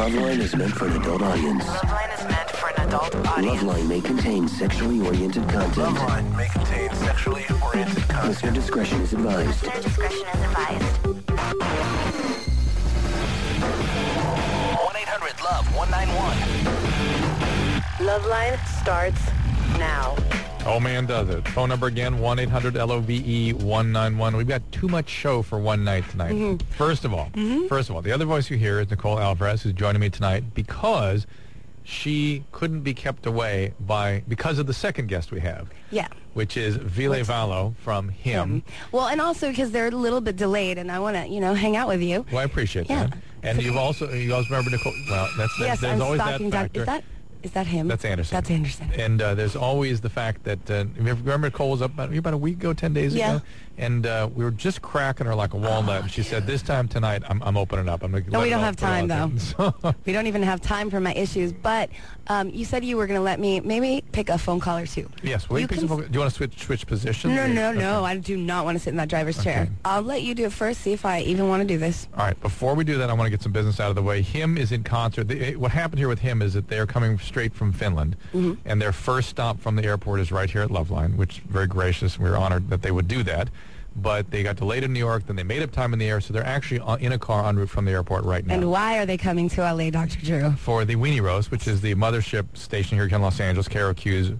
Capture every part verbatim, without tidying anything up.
Loveline is meant for an adult audience. Loveline is meant for an adult audience. Loveline may contain sexually oriented content. Loveline may contain sexually oriented content. Listener discretion is advised. Listener discretion is advised. one eight hundred love one nine one. Loveline starts now. Oh, man, does it. Phone number again, one eight hundred L O V E one nine one. We've got too much show for one night tonight. Mm-hmm. First of all, mm-hmm. first of all, the other voice you hear is Nicole Alvarez, who's joining me tonight because she couldn't be kept away by because of the second guest we have. Yeah. Which is Ville Valo from Him. Him. Well, and also because they're a little bit delayed, and I want to, you know, hang out with you. Well, I appreciate yeah. that. And you've also you also remember Nicole. Well, that's, that's yes, there's I'm always that stalking factor. Is that is that him? That's Anderson. That's Anderson. And uh, there's always the fact that uh, remember Nicole was up about, about a week ago, ten days yeah. ago, and uh, we were just cracking her like a walnut. Oh, and she said, "This time tonight, I'm, I'm opening up. I'm gonna no, let we don't all- have put it all time out though. there." We don't even have time for my issues. But um, you said you were going to let me maybe pick a phone call or two. Yes. Well, You you pick can some- do you want to switch switch positions? No, or- no, no. Okay. I do not want to sit in that driver's Okay. chair. I'll let you do it first. See if I even want to do this. All right. Before we do that, I want to get some business out of the way. Him is in concert. The, what happened here with Him is that they are coming straight from Finland, Mm-hmm. and their first stop from the airport is right here at Loveline, which is very gracious. We're honored that they would do that. But they got delayed in New York, then they made up time in the air, so they're actually on, in a car en route from the airport right now. And why are they coming to L A, Doctor Drew? For the Weenie Roast, which is the mothership station here in Los Angeles, K R Q's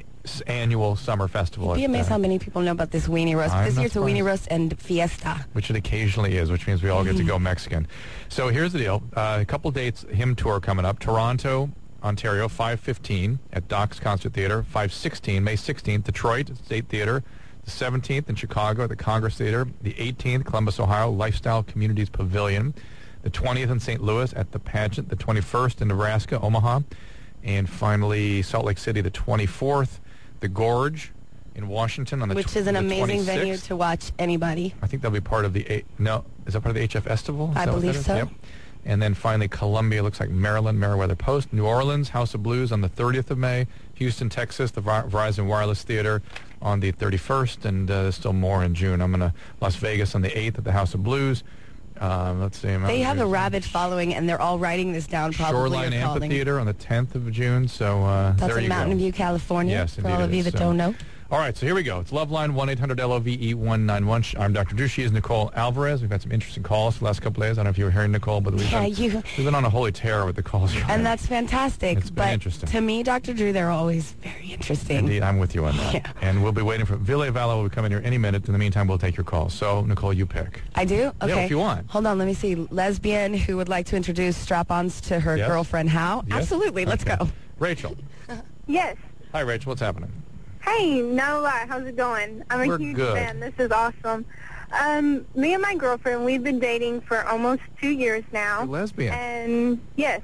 annual summer festival. You'd be at, amazed uh, how many people know about this Weenie Roast. I'm This not year's a Weenie surprised. Roast and Fiesta. Which it occasionally is, which means we all get to go Mexican. So here's the deal. Uh, a couple dates, Him tour coming up. Toronto, Ontario, five fifteen at Doc's Concert Theater. five sixteen, May sixteenth, Detroit State Theater. The seventeenth in Chicago at the Congress Theater. The eighteenth, Columbus, Ohio, Lifestyle Communities Pavilion. The twentieth in Saint Louis at the Pageant. The twenty-first in Nebraska, Omaha. And finally, Salt Lake City, the twenty-fourth. The Gorge in Washington on the Which tw- is an the amazing venue twenty-sixth. to watch anybody. I think that'll be part of the A- no. Is that part of the H F Festival? Is I that what believe that is? so. Yep. And then finally, Columbia looks like Maryland, Meriwether Post, New Orleans, House of Blues on the thirtieth of May, Houston, Texas, the Ver- Verizon Wireless Theater on the thirty-first, and uh, there's still more in June. I'm gonna Las Vegas on the eighth at the House of Blues. Um, let's see. They have a rabid following, and they're all writing this down. Probably Shoreline or calling. Amphitheater on the tenth of June. So uh, That's there in you Mountain go. View, California. Yes, for indeed all it of you is. that So- don't know. All right, so here we go. It's Loveline, one eight hundred L O V E one nine one. I'm Doctor Drew. She is Nicole Alvarez. We've had some interesting calls the last couple of days. I don't know if you were hearing Nicole, but we've, Yeah, been, you- we've been on a holy tear with the calls. And that's fantastic. It's been but interesting. to me, Doctor Drew, they're always very interesting. Indeed, I'm with you on that. Yeah. And we'll be waiting for Ville Valo will be coming here any minute. In the meantime, we'll take your calls. So, Nicole, you pick. I do? Okay. if you want. Hold on, let me see. Lesbian who would like to introduce strap-ons to her Yes. girlfriend, how? Yes? Absolutely, let's Okay. go. Rachel. Yes. Hi, Rachel. What's happening? Hey, no lie. How's it going? I'm a We're huge good. fan. This is awesome. Um, me and my girlfriend, we've been dating for almost two years now. You're lesbian. And yes.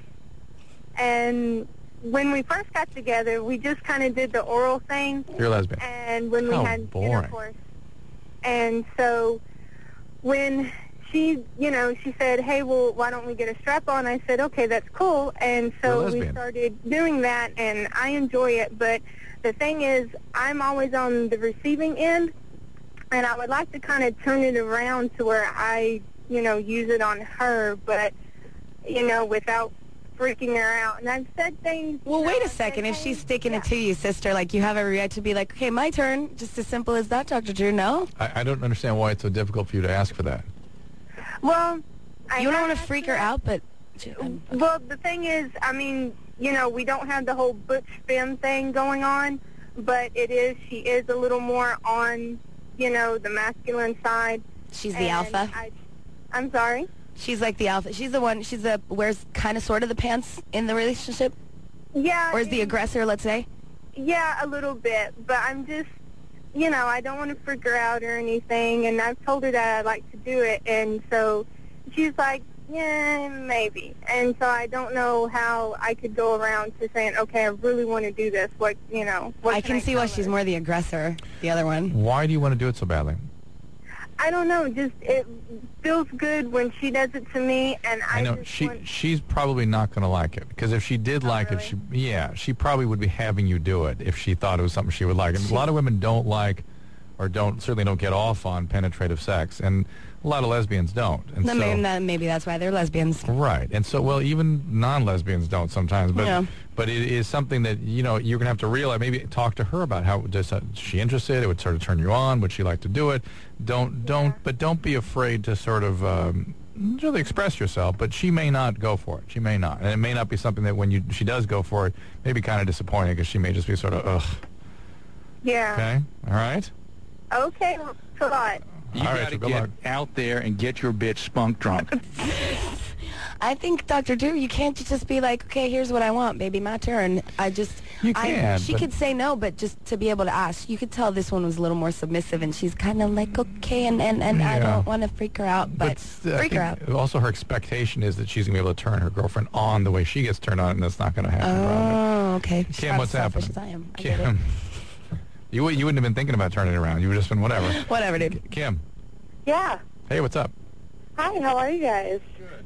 And when we first got together, we just kind of did the oral thing. You're a lesbian. And when we How had boring. intercourse. And so when she, you know, she said, hey, well, why don't we get a strap-on? I said, okay, that's cool. And You're a so we lesbian. started doing that, and I enjoy it. But the thing is, I'm always on the receiving end, and I would like to kind of turn it around to where I, you know, use it on her, but, you know, without freaking her out. And I've said things. Well, you know, wait a I've said, second. If hey, she's sticking yeah. it to you, sister, like you have every right to be like, okay, my turn. Just as simple as that, Doctor Drew, no? I, I don't understand why it's so difficult for you to ask for that. Well, I You don't have want to freak her asked out, but... Well, the thing is, I mean, you know, we don't have the whole butch femme thing going on, but it is, she is a little more on, you know, the masculine side. She's the And alpha. I, I'm sorry? She's like the alpha. She's the one, she's the, wears kind of sort of the pants in the relationship? Yeah. Or is the and- aggressor, let's say? Yeah, a little bit, but I'm just, you know, I don't want to freak her out or anything, and I've told her that I'd like to do it, and so she's like, yeah, maybe. And so I don't know how I could go around to saying, okay, I really want to do this. What, you know, what I can see why tell she's her? more the aggressor, the other one. Why do you want to do it so badly? I don't know, just it feels good when she does it to me, and I, I know just she want, she's probably not going to like it because if she did like really? it, she yeah, she probably would be having you do it if she thought it was something she would like. And a lot of women don't like, or don't certainly don't get off on penetrative sex. And A lot of lesbians don't. And Then so, maybe, that, maybe that's why they're lesbians. right. And so, well, even non-lesbians don't sometimes. But Yeah. but it is something that, you know, you're going to have to realize, maybe talk to her about how, does, uh, is she interested? It would sort of turn you on. Would she like to do it? Don't, don't, but don't be afraid to sort of um, really express yourself. But she may not go for it. She may not. And it may not be something that when you she does go for it, may be kind of disappointing because she may just be sort of, ugh. Yeah. Okay? All right? Okay. Well, thanks a lot. You All right, got to so good get luck. out there and get your bitch spunk drunk. I think, Doctor Drew, you can't just be like, okay, here's what I want, baby, my turn. I just, You I, can, she but- could say no, but just to be able to ask, you could tell this one was a little more submissive, and she's kind of like, okay, and, and, and I Yeah. don't want to freak her out, but, st- I freak her out. think also her expectation is that she's going to be able to turn her girlfriend on the way she gets turned on, and that's not going to happen. probably. Oh, okay. She's Kim, not what's as selfish happening? as I am. I get it. Kim, you, wou- you wouldn't have been thinking about turning it around. You would have just been whatever. Whatever, dude. Kim, Yeah. hey, what's up? Hi, how are you guys? Good.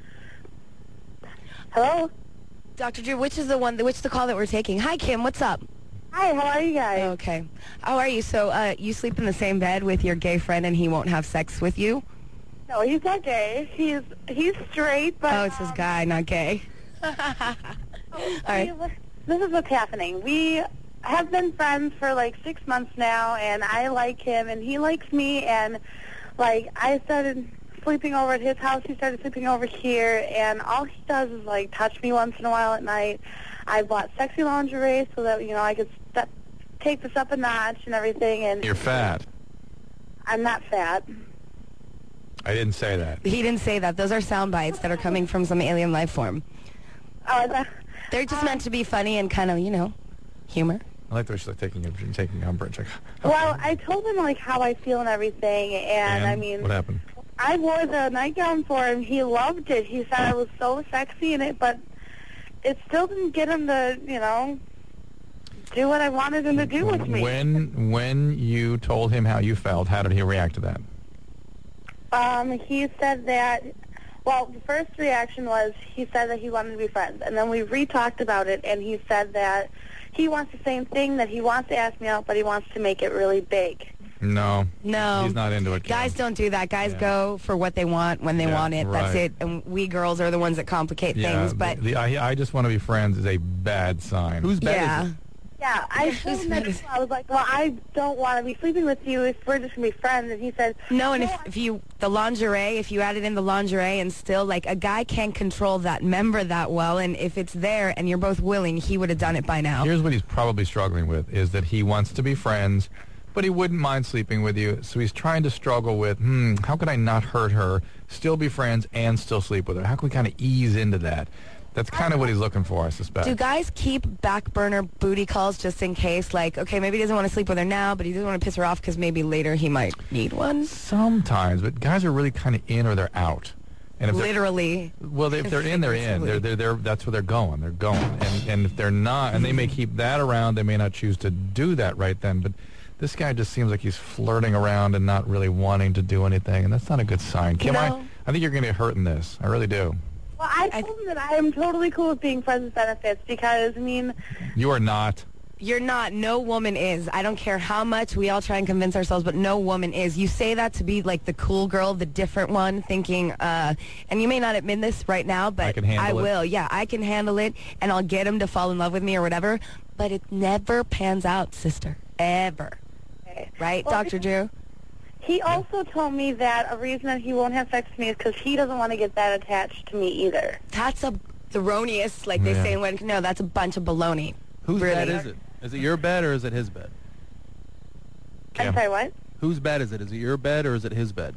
Hello? Doctor Drew, which is the one, which is the call that we're taking? Hi, Kim, what's up? Hi, how are you guys? Okay. How are you? So, uh, you sleep in the same bed with your gay friend and he won't have sex with you? No, he's not gay. He's he's straight, but... Oh, it's this um, guy, not gay. All right. we- This is what's happening. We have been friends for like six months now, and I like him, and he likes me, and like I started sleeping over at his house, he started sleeping over here, and all he does is like touch me once in a while at night. I bought sexy lingerie so that, you know, I could step, take this up a notch and everything, and You're fat. I'm not fat. I didn't say that. He didn't say that. Those are sound bites that are coming from some alien life form. Oh, that, They're just meant to be funny and kind of, you know, humor. I like the way she's like taking taking umbrage. Like, well, I told him like how I feel and everything, and, and I mean, what happened? I wore the nightgown for him. He loved it. He said I was so sexy in it, but it still didn't get him to, you know, do what I wanted him to do with me. When when you told him how you felt, how did he react to that? Um, he said that, well, the first reaction was he said that he wanted to be friends, and then we re-talked about it, and he said that he wants the same thing, that he wants to ask me out, but he wants to make it really big. No. No. He's not into it. Kim. Guys don't do that. Guys Yeah. go for what they want when they Yeah, want it. That's right. it. And we girls are the ones that complicate Yeah, things. But the, the, I, I just want to be friends is a bad sign. Whose bed yeah. is it? Yeah, I told him that. I was like, well, I don't want to be sleeping with you if we're just going to be friends. And he said, No, and if, if you, the lingerie, if you added in the lingerie and still, like, a guy can't control that member that well, and if it's there and you're both willing, he would have done it by now. Here's what he's probably struggling with, is that he wants to be friends, but he wouldn't mind sleeping with you. So he's trying to struggle with, hmm, how could I not hurt her, still be friends, and still sleep with her? How can we kind of ease into that? That's kind of what he's looking for, I suspect. Do guys keep back burner booty calls just in case? Like, okay, maybe he doesn't want to sleep with her now, but he doesn't want to piss her off because maybe later he might need one. Sometimes, but guys are really kind of in or they're out. And if they're- Literally. Well, they, if they're in, they're in. They're, they're, they're, that's where they're going. They're going. And, and if they're not, and they may keep that around, they may not choose to do that right then. But this guy just seems like he's flirting around and not really wanting to do anything, and that's not a good sign. Kim, I, No. I think you're going to get hurt in this. I really do. well, I told him that I am totally cool with being friends with benefits because, I mean, You are not. You're not. No woman is. I don't care how much we all try and convince ourselves, but no woman is. You say that to be like the cool girl, the different one, thinking, uh, and you may not admit this right now, but I can handle it. will. Yeah, I can handle it, and I'll get him to fall in love with me or whatever, but it never pans out, sister. Ever. okay. Right, Well, Doctor Drew? He also told me that a reason that he won't have sex with me is because he doesn't want to get that attached to me either. That's a erroneous, like they Yeah. say in Wed- No, that's a bunch of baloney. Whose Really? bed is it? Is it your bed or is it his bed? Kim. I'm sorry, what? Whose bed is it? Is it your bed or is it his bed?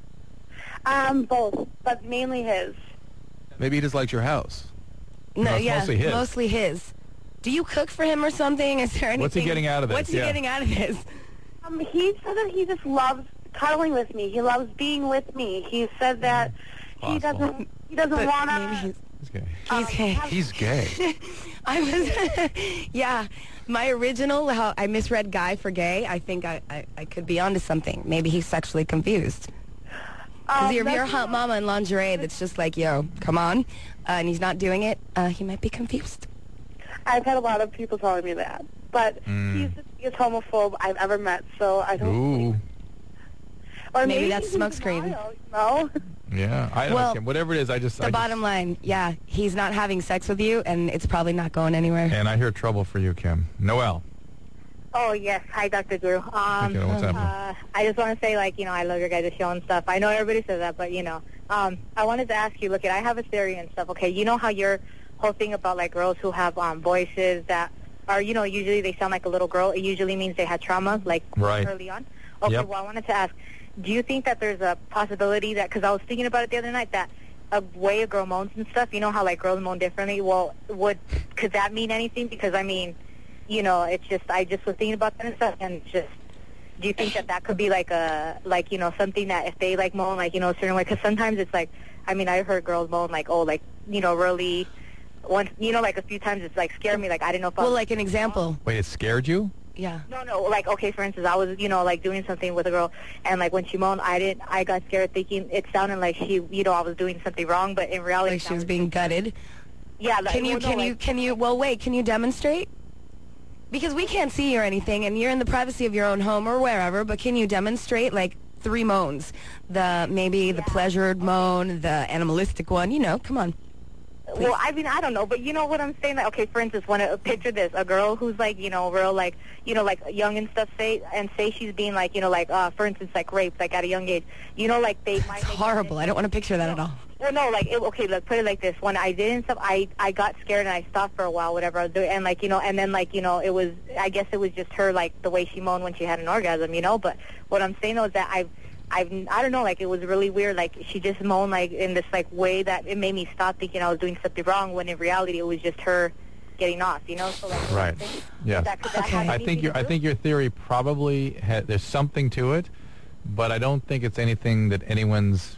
Um, both, but mainly his. Maybe he just likes your house. No, No, it's yeah, mostly his. mostly his. Do you cook for him or something? Is there anything? What's he getting out of this? What's he Yeah. getting out of this? Um, he said that he just loves cuddling with me. He loves being with me. He said that he Possible. doesn't he doesn't But want maybe to. he's, He's gay. he's gay. He's gay. I was, yeah. My original, how I misread guy for gay. I think I, I, I could be onto something. Maybe he's sexually confused. Because Um, you're, you're a that's- hot mama in lingerie that's just like, yo, come on. Uh, and he's not doing it. Uh, he might be confused. I've had a lot of people telling me that, but Mm. he's the biggest homophobe I've ever met. So I don't. Ooh. Or Maybe maybe, that's he's smokescreen. denial, No. Yeah, I don't Well, care. Whatever it is, I just... The I bottom just, line, yeah, he's not having sex with you, and it's probably not going anywhere. And I hear trouble for you, Kim. Noel. Oh, yes. Hi, Doctor Drew. Um, Okay, what's happening? uh, I just want to say, like, you know, I love your guys' show and stuff. I know everybody says that, but, you know, um, I wanted to ask you, look, I have a theory and stuff, okay? You know how your whole thing about, like, girls who have um, voices that are, you know, usually they sound like a little girl. It usually means they had trauma, like, Right. early on. Okay, Yep. well, I wanted to ask, do you think that there's a possibility that, because I was thinking about it the other night, that a way a girl moans and stuff, you know how, like, girls moan differently? Well, would, could that mean anything? Because, I mean... You know, it's just, I just was thinking about that and stuff, and it's just, do you think that that could be like a, like, you know, something that if they, like, moan, like, you know, a certain way, because sometimes it's like, I mean, I heard girls moan, like, oh, like, you know, really, once, you know, like, a few times it's, like, scared me, like, I didn't know if I Well, was, like an example. Wait, it scared you? Yeah. no, no, like, okay, for instance, I was, you know, like, doing something with a girl, and, like, when she moaned, I didn't, I got scared thinking it sounded like she, you know, I was doing something wrong, but in reality, Like she that was being gutted. yeah, like, Can you, well, no, can you, like- can you, well, wait, can you demonstrate? Because we can't see you or anything, and you're in the privacy of your own home or wherever, but can you demonstrate, like, three moans? The, maybe the pleasured moan, the animalistic one, you know, come on. Well, I mean, I don't know, but you know what I'm saying? Like, okay, for instance, when a, picture this, a girl who's like, you know, real like, you know, like young and stuff, say, and say she's being like, you know, like, uh, for instance, like raped, like at a young age, you know, like they might. It's make horrible. I don't want to picture that at all. Well, no, like, it, okay, look, put it like this. When I did and stuff, I, I got scared and I stopped for a while, whatever I was doing. And, like, you know, and then, like, you know, it was, I guess it was just her, like, the way she moaned when she had an orgasm, you know? But what I'm saying, though, is that I've, I've, I don't know, like, it was really weird. Like, she just moaned, like, in this, like, way that it made me stop thinking I was doing something wrong, when in reality it was just her getting off, you know? So, like, Right. Yes. That, could that Okay. have I anything think your to I do? think your theory probably ha- there's something to it, but I don't think it's anything that anyone's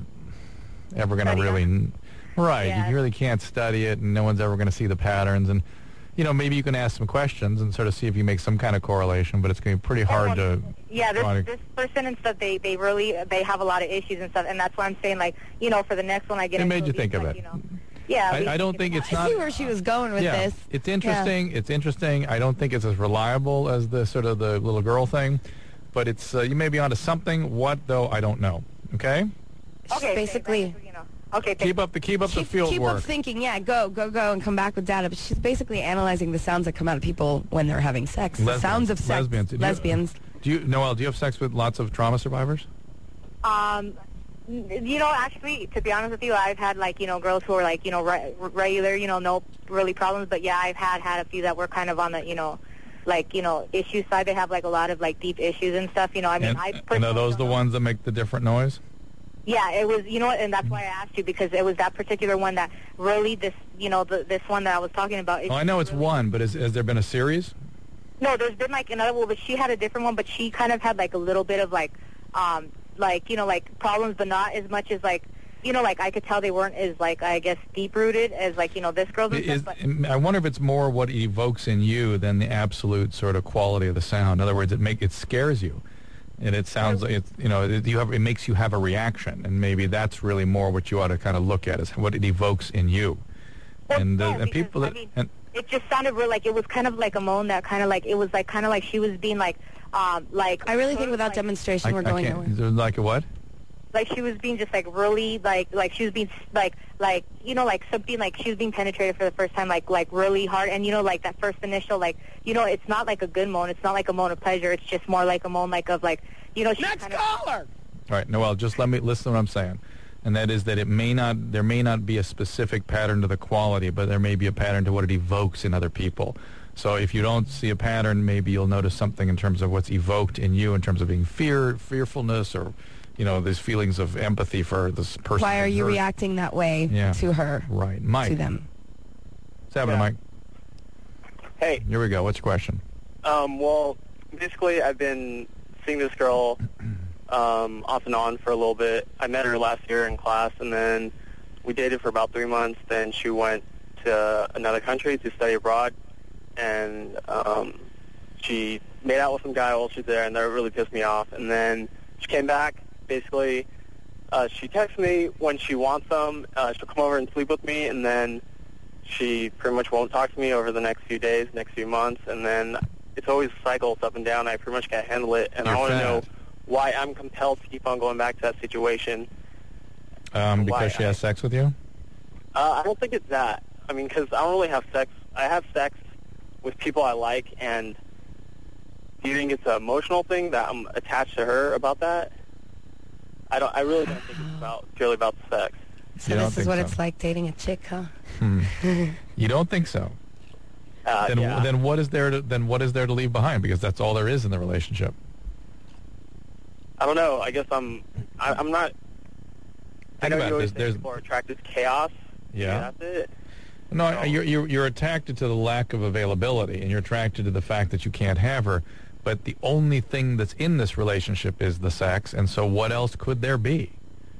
ever going to Study really. on? Right. Yeah. You really can't study it, and no one's ever going to see the patterns. And you know, maybe you can ask some questions and sort of see if you make some kind of correlation, but it's going to be pretty hard well, to. Yeah, try this, to- this person and stuff, they, they really, they have a lot of issues and stuff, and that's why I'm saying, like, you know, for the next one I get It into made you at least, think of like, it. You know, yeah. at I- least I don't think about it's it. I not- see where she was going with yeah, this. it's interesting. It's interesting. I don't think it's as reliable as the sort of the little girl thing, but it's uh, you may be onto something. What though? I don't know. Okay. She's Okay, basically... thanks, you know. Okay, Keep up the keep up the Keep, field keep work. up thinking, yeah, go, go, go, and come back with data. But she's basically analyzing the sounds that come out of people when they're having sex. The Lesbians. sounds of sex. Lesbians. Do you- Lesbians. Do you, Noel? Do you have sex with lots of trauma survivors? Um, you know, actually, to be honest with you, I've had, like, you know, girls who are, like, you know, re- regular, you know, no really problems. But, yeah, I've had had a few that were kind of on the, you know, like, you know, issue side. They have, like, a lot of, like, deep issues and stuff. You know, I mean, and, I and are personally those don't the know. ones that make the different noise? Yeah, it was, you know what, and that's why I asked you, because it was that particular one that really, this, you know, the, this one that I was talking about. Oh, I know it's really- one, but is, has there been a series? No, there's been, like, another one, but she had a different one, but she kind of had, like, a little bit of, like, um, like, you know, like, problems, but not as much as, like, you know, like, I could tell they weren't as, like, I guess, deep-rooted as, like, you know, this girl's and Is, stuff, but... I wonder if it's more what it evokes in you than the absolute sort of quality of the sound. In other words, it make it scares you, and it sounds like it's, you know, it, you have it makes you have a reaction, and maybe that's really more what you ought to kind of look at is what it evokes in you. Well, and no, uh, and because, people I that mean, and, it just sounded real, like, it was kind of like a moan that kind of, like, it was, like, kind of like she was being, like, um, like... I really think sort of, without like, demonstration, I, we're I going can't, nowhere. like a what? like she was being just like really like like she was being like like you know like something like she was being penetrated for the first time like like really hard, and you know like that first initial like you know it's not like a good moan, it's not like a moan of pleasure, it's just more like a moan like of like you know she's Next kind of, caller! All right, Noel, just let me listen to what I'm saying. And that is that it may not, there may not be a specific pattern to the quality, but there may be a pattern to what it evokes in other people. So if you don't see a pattern, maybe you'll notice something in terms of what's evoked in you in terms of being fear, fearfulness, or, you know, these feelings of empathy for this person. Why are being you hurt. reacting that way Yeah. to her, Right. Mike. to them? What's happening, Yeah. Mike? Hey, Here we go. What's your question? um, well, basically, I've been seeing this girl um, off and on for a little bit. I met her last year in class, and then we dated for about three months. Then she went to another country to study abroad, and um, she made out with some guy while she was there, and that really pissed me off. And then she came back. Basically, uh, she texts me when she wants them. Uh, she'll come over and sleep with me, and then she pretty much won't talk to me over the next few days, next few months, and then it's always cycles up and down. I pretty much can't handle it, and You're I want to know fat. why I'm compelled to keep on going back to that situation. Um, Why because she I- has sex with you? Uh, I don't think it's that. I mean, because I don't really have sex. I have sex with people I like, and do you think it's an emotional thing that I'm attached to her about that? I don't. I really don't think it's about purely about the sex. So You don't this is think what so? it's like dating a chick, huh? Hmm. You don't think so? Uh, Then, yeah. then what is there to then what is there to leave behind? Because that's all there is in the relationship. I don't know. I guess I'm. I, I'm not. I Think know about you it. always There's- think people are attracted to chaos. Yeah. That's it. No, No. you're, you're you're attracted to the lack of availability, and you're attracted to the fact that you can't have her. But the only thing that's in this relationship is the sex, and so what else could there be?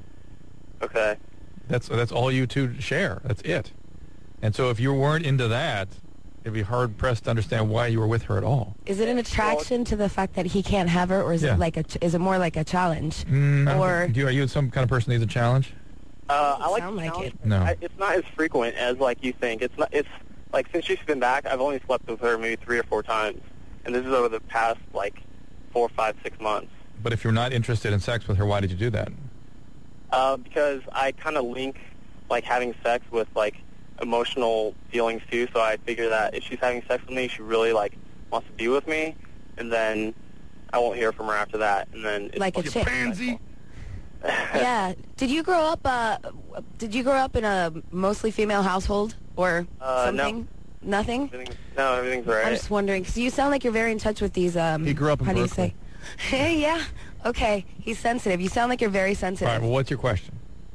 Okay. That's that's all you two share. That's it. And so if you weren't into that, it'd be hard pressed to understand why you were with her at all. Is it an attraction to the fact that he can't have her, or is Yeah. it like a? Ch- is it more like a challenge? Mm, I don't Or- think- do you, are you some kind of person who needs a challenge? Uh, I like sound the like challenge, it. but No. I, it's not as frequent as like you think. It's not. It's like since she's been back, I've only slept with her maybe three or four times, and this is over the past like four, five, six months. But if you're not interested in sex with her, why did you do that? Uh, because I kind of link like having sex with like emotional feelings too. So I figure that if she's having sex with me, she really like wants to be with me, and then I won't hear from her after that. And then it's Like a chick. Pansy. Yeah. Did you grow up? Uh, did you grow up in a mostly female household or Uh, no. something? Nothing. Everything's, no, everything's all right. I'm just wondering because you sound like you're very in touch with these. Um, He grew up in how do you Berkeley. say? Hey, yeah. Okay. He's sensitive. You sound like you're very All sensitive. right. Well, what's your question?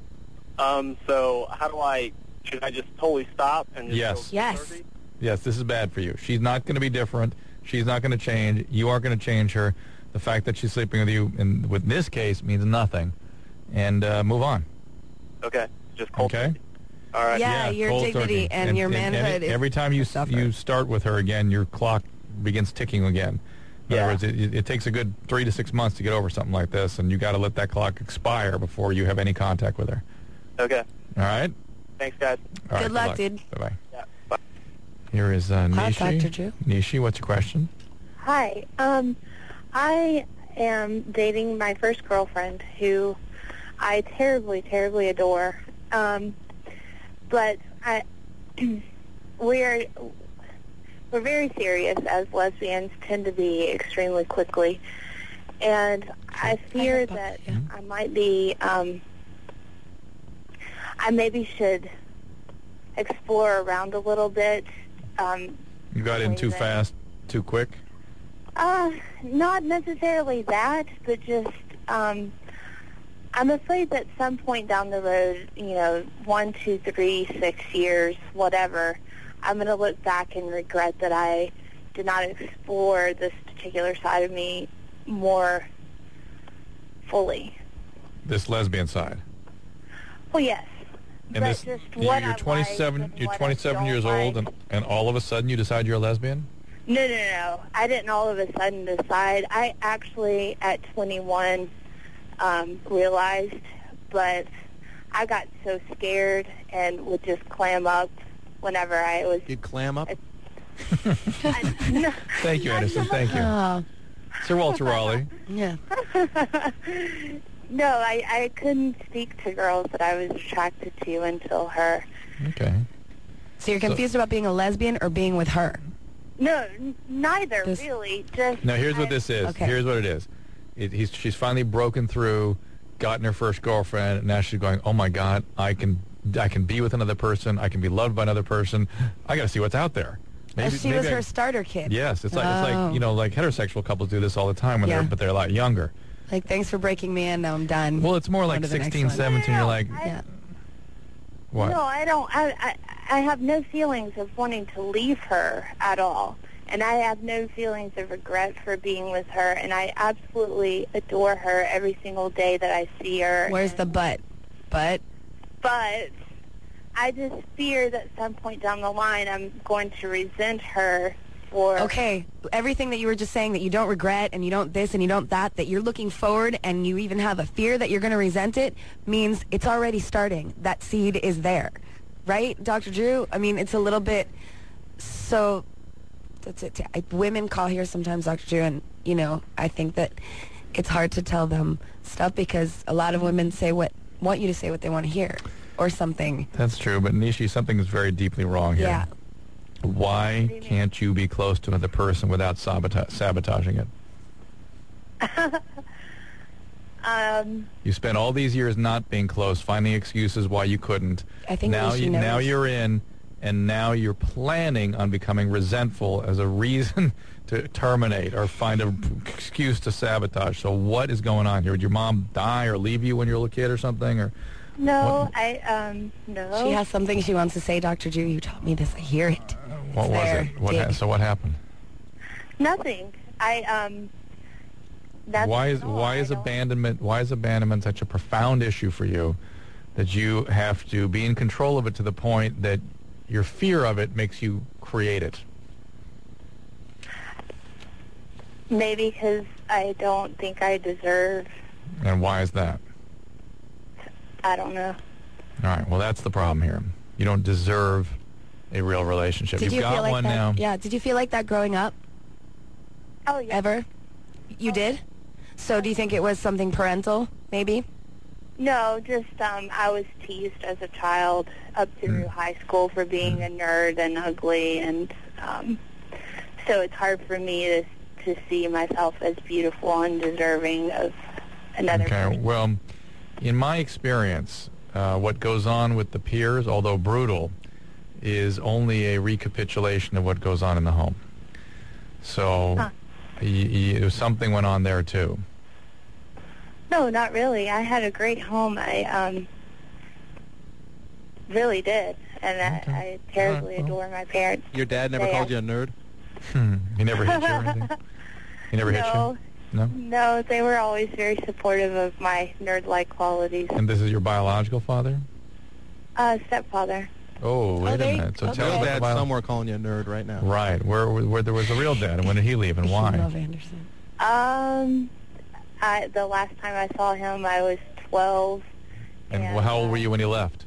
Um, so how do I? Should I just totally stop and just Yes. go Yes. therapy? Yes, this is bad for you. She's not going to be different. She's not going to change. You aren't going to change her. The fact that she's sleeping with you, in with this case, means nothing. And uh, move on. Okay, just cold Okay. turkey. All right. Yeah, your cold dignity turkey. and your manhood is every time you to suffer. you start with her again, your clock begins ticking again. In Yeah. other words, it, it takes a good three to six months to get over something like this, and you got to let that clock expire before you have any contact with her. Okay. All right. Thanks, guys. All right, Good luck, dude. Bye bye. Yeah. Bye. Here is uh, Hi, Nishi. Doctor Drew. Nishi, what's your question? Hi. Um, I am dating my first girlfriend who I terribly, terribly adore. Um, but I, we're we're very serious, as lesbians tend to be extremely quickly, and I fear have both, that yeah. I might be. Um, I maybe should explore around a little bit. Um, You got in Wait a too minute. fast, too quick? Uh, not necessarily that, but just, um, I'm afraid that some point down the road, you know, one, two, three, six years, whatever, I'm going to look back and regret that I did not explore this particular side of me more fully. This lesbian side. Well, yes. And but this, just you're, what you're I twenty-seven. like and You're what I twenty-seven don't years old, like. and, and all of a sudden you decide you're a lesbian. No, no, no. I didn't all of a sudden decide. I actually, at twenty-one, um, realized, but I got so scared and would just clam up whenever I was... You'd clam up? I, no, Thank you, Anderson. Thank you, Oh, Sir Walter Raleigh. yeah. no, I, I couldn't speak to girls that I was attracted to until her. Okay. So you're confused about being a lesbian or being with her? No, n- neither, This- really. Just Now here's what I- this is. Okay. Here's what it is. It, he's, she's finally broken through, gotten her first girlfriend, and now she's going, oh my God, I can I can be with another person. I can be loved by another person. I got to see what's out there. Uh, she was I- her starter kid. Yes, it's like it's Oh. like you know, like heterosexual couples do this all the time when Yeah. they're but they're a lot younger. Like, thanks for breaking me in. Now I'm done. Well, it's more On like to the next sixteen, one. seventeen. You're No, like, I- Yeah. what? No, I don't. I, I I have no feelings of wanting to leave her at all, and I have no feelings of regret for being with her. And I absolutely adore her every single day that I see her. Where's and- the but? But But I just fear that some point down the line, I'm going to resent her for. okay, everything that you were just saying that you don't regret and you don't this and you don't that, that you're looking forward and you even have a fear that you're going to resent it, means it's already starting. That seed is there. Right, Doctor Drew? I mean, it's a little bit, so, that's it. I, women call here sometimes, Doctor Drew, and, you know, I think that it's hard to tell them stuff because a lot of women say what want you to say what they want to hear or something. That's true, but Nishi, something is very deeply wrong here. Yeah. Why can't you be close to another person without sabota- sabotaging it? Um, You spent all these years not being close, finding excuses why you couldn't. I think now Nishi you, knows. now you're in, and now you're planning on becoming resentful as a reason to terminate or find an excuse to sabotage. So what is going on here? Did your mom die or leave you when you were a kid or something? Or no, What- I, um, no. She has something she wants to say, Doctor Drew. You taught me this. I hear it. what It's was there. it? What ha- Dig. so what happened? Nothing. I, um, that's why is no, why I is don't- abandonment why is abandonment such a profound issue for you that you have to be in control of it to the point that your fear of it makes you create it? Maybe because I don't think I deserve, And why is that? I don't know. All right, well, that's the problem here. You don't deserve a real relationship. Did You've you got feel like one that? now. Yeah. Did you feel like that growing up? Oh, yeah. Ever? You did? So do you think it was something parental, maybe? No, just um, I was teased as a child up through Mm. high school for being a nerd and ugly, and um, so it's hard for me to to see myself as beautiful and deserving of another Okay, person. well, in my experience, uh, what goes on with the peers, although brutal, is only a recapitulation of what goes on in the home. So Huh. y- y- something went on there, too. No, not really. I had a great home. I um, really did, and Okay. I, I terribly All right, well. adore my parents. Your dad never They called are- you a nerd? Hmm. He never hit you or anything? He never hit No. you? No? No, they were always very supportive of my nerd-like qualities. And this is your biological father? Uh, stepfather. Oh, wait a they- minute. So okay. tell us Real about the dad's bio- somewhere calling you a nerd right now. Right. Where, where there was a real dad, and when did he leave, and I why? love Anderson. Um, I, the last time I saw him, I was twelve. And and, how old were uh, you when he left?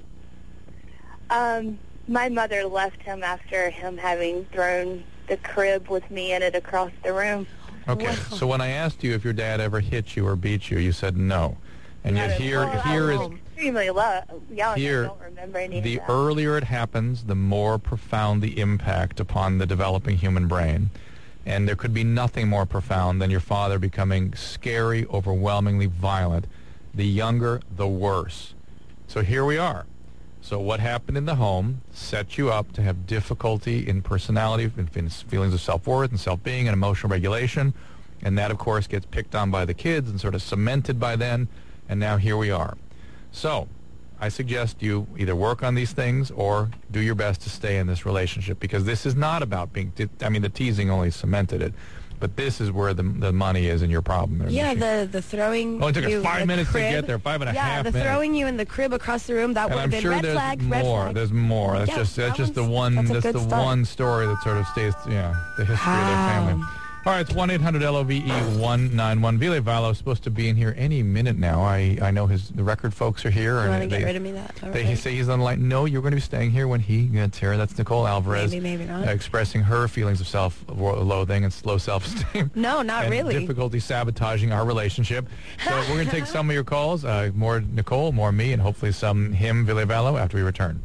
Um, my mother left him after him having thrown the crib with me in it across the room. Okay. Wow. So when I asked you if your dad ever hit you or beat you, you said no. And yet here, Well, here I is was extremely lo- young. here, I don't remember any of the that. earlier it happens, the more profound the impact upon the developing human brain. And there could be nothing more profound than your father becoming scary, overwhelmingly violent. The younger, the worse. So here we are. So what happened in the home set you up to have difficulty in personality, in in feelings of self-worth and self-being and emotional regulation. And that, of course, gets picked on by the kids and sort of cemented by then. And now here we are. So I suggest you either work on these things or do your best to stay in this relationship, because this is not about being, I mean, the teasing only cemented it. But this is where the the money is in your problem. There, Yeah, Nishi. the the throwing. Oh, it took us you five the minutes to crib. get there, five and a yeah, half the minutes. throwing you in the crib across the room. That And would I'm have been sure red there's flag. Red more. flag. There's more. That's Yeah, just that's that just the one's- one. that's a That's good the start. one story that sort of stays. Yeah, the history of their family. Wow. All right, it's one eight hundred L O V E one nine one. Vile Valo is supposed to be in here any minute now. I, I know his the record folks are here. You and want to they, get rid of me? That. All They right. say he's on the line. No, you're going to be staying here when he gets here. That's Nicole Alvarez. Maybe, maybe not. uh, expressing her feelings of self-loathing and low self-esteem. No, not and really. difficulty sabotaging our relationship. So we're going to take some of your calls. Uh, more Nicole, more me, and hopefully some him, Vile Valo, after we return.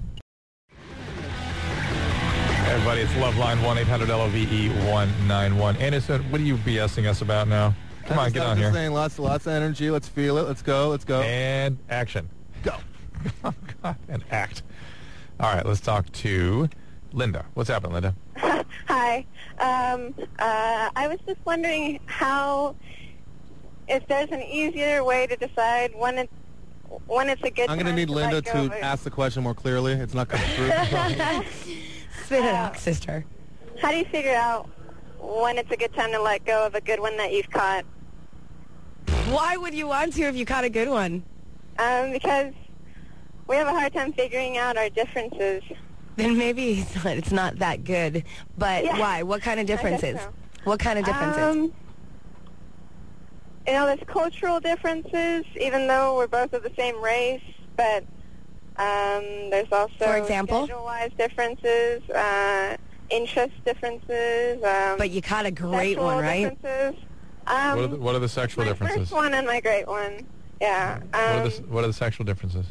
Everybody, it's Loveline one eight hundred L O V E one nine one. Anderson, what are you BSing us about now? Come on, I'm get just- on I'm here. just saying, lots, lots of energy. Let's feel it. Let's go. Let's go. And action. Go. Oh, God, and act. All right, let's talk to Linda. What's happening, Linda? Hi. Um, uh, I was just wondering how, if there's an easier way to decide when it when it's a good I'm going to time need to Linda let go to of a- ask the question more clearly. It's not coming through. Spit it out, sister. How do you figure out when it's a good time to let go of a good one that you've caught? Why would you want to if you caught a good one? Um, because we have a hard time figuring out our differences. Then maybe it's not, it's not that good. But Yeah. why? What kind of I guess differences? so. What kind of differences? Um, you know, there's cultural differences, even though we're both of the same race, but um, there's also For example? schedule-wise differences, uh, interest differences. Um, But you caught a great sexual one, right? Differences. Um, What are the, what are the sexual my differences? first one and my great one. Yeah. What are Um, the what are the sexual differences?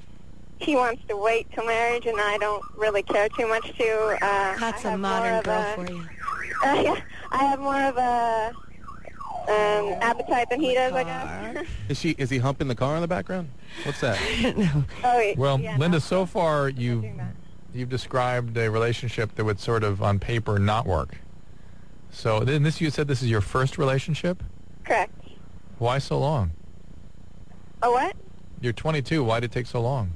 he wants to wait till marriage, and I don't really care too much to. Uh, That's I a have more modern of girl a- for you. Uh, yeah, I have more of a um, appetite than he does, I guess. Is she? Is he humping the car in the background? What's that? No. Oh, yeah, Well, yeah, Linda, no, so far not you've doing that. you've described a relationship that would sort of on paper not work. So then this you said this is your first relationship? Correct. Why so long? Oh, what? You're twenty-two. Why did it take so long?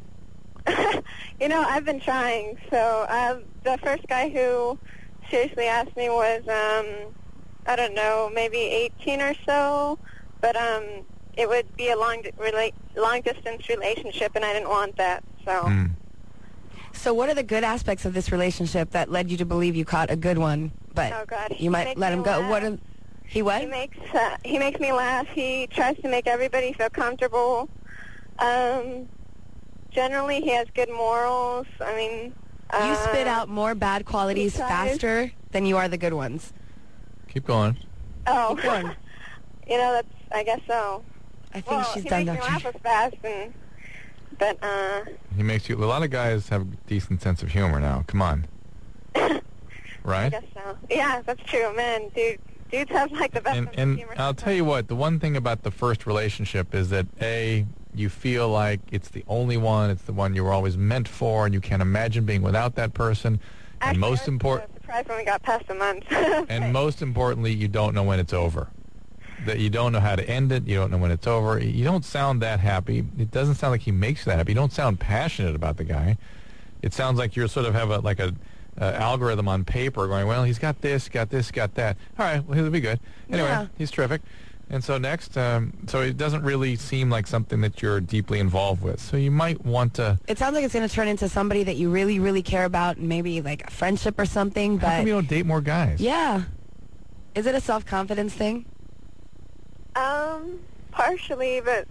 You know, I've been trying. So uh, the first guy who seriously asked me was, um, I don't know, maybe eighteen or so. But um, it would be a long, di- rela- long distance relationship, and I didn't want that. So. Mm. So what are the good aspects of this relationship that led you to believe you caught a good one, but Oh, God, he you might makes let me him go? laugh. What? Are, he what? He makes uh, he makes me laugh. He tries to make everybody feel comfortable. Um, generally, he has good morals. I mean, uh, You spit out more bad qualities he tries- faster than you are the good ones. Keep going. Oh, Keep going. you know, that's I guess so. I think well, she's he done, makes me Doctor laugh as fast, and but uh, He makes you. A lot of guys have a decent sense of humor now. Come on. I Right? guess so. Yeah, that's true, man. Dude, dudes have like the best And sense of and humor. I'll tell you what. The one thing about the first relationship is that a you feel like it's the only one. It's the one you were always meant for, and you can't imagine being without that person. Actually, and most I was important. uh, surprised when we got past a month. And most importantly, you don't know when it's over. That you don't know how to end it. You don't know when it's over. You don't sound that happy. It doesn't sound like he makes you that happy. You don't sound passionate about the guy. It sounds like you sort of have a like a uh, algorithm on paper going, well, he's got this, got this, got that. All right, well, he'll be good. Anyway, Yeah. he's terrific. And so next, um, so it doesn't really seem like something that you're deeply involved with. So you might want to. It sounds like it's going to turn into somebody that you really, really care about, and maybe like a friendship or something. How But come you don't date more guys? yeah, is it a self-confidence thing? um, partially, but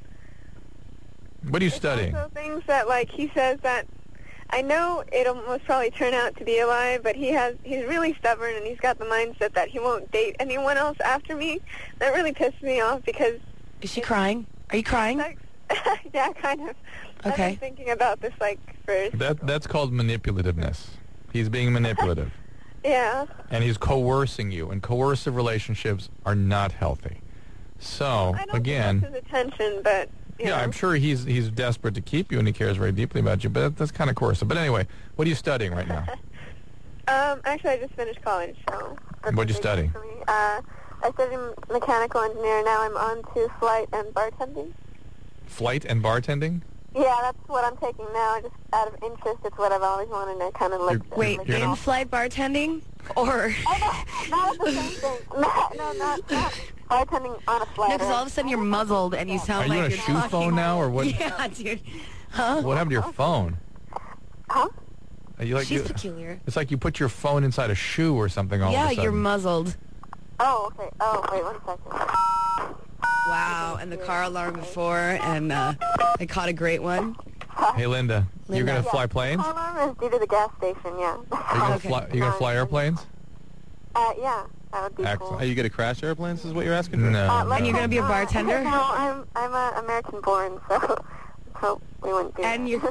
What are you it's studying? also things that like he says that. I know it'll most probably turn out to be a lie, but he has he's really stubborn, and he's got the mindset that he won't date anyone else after me. That really pisses me off because Is she crying? Are you crying? sex, yeah, kind of. I've Okay. been thinking about this like for That that's called manipulativeness. He's being manipulative. yeah. And he's coercing you, and coercive relationships are not healthy. So I don't again, think that's his attention, but you yeah, know. I'm sure he's he's desperate to keep you, and he cares very deeply about you. But that, that's kind of coercive. But anyway, what are you studying right now? Um, actually, I just finished college, so. that's What'd you a big study? thing for me. Uh, I studied mechanical engineer. Now I'm on to flight and bartending. Flight and bartending? Yeah, that's what I'm taking now, just out of interest. It's what I've always wanted to kind of look You're- at. Wait, You're gonna- in-flight bartending? Or... Oh, no, not the same thing. No, no, not, not bartending on a flight. No, because all of a sudden you're muzzled and you sound Are you like on a you're shoe talking. phone now, or what? Yeah, dude. Huh? What happened to your phone? Huh? Are you like She's you, peculiar. It's like you put your phone inside a shoe or something all Yeah, of a sudden. you're muzzled. Oh, okay. Oh, wait one second. Wow, and the car alarm before, and uh, I caught a great one. Hey, Linda, you're Linda. going to fly planes? Car alarm is due to the gas station, yeah. Are you going to Okay. fly? You going to fly airplanes? Uh, yeah, that would be Excellent. Are you going to crash airplanes? Is what you're asking? for? No. Uh, no. let's And you're gonna hope be a not. bartender? No, I'm I'm uh, American born, so let's hope we wouldn't do And that. you're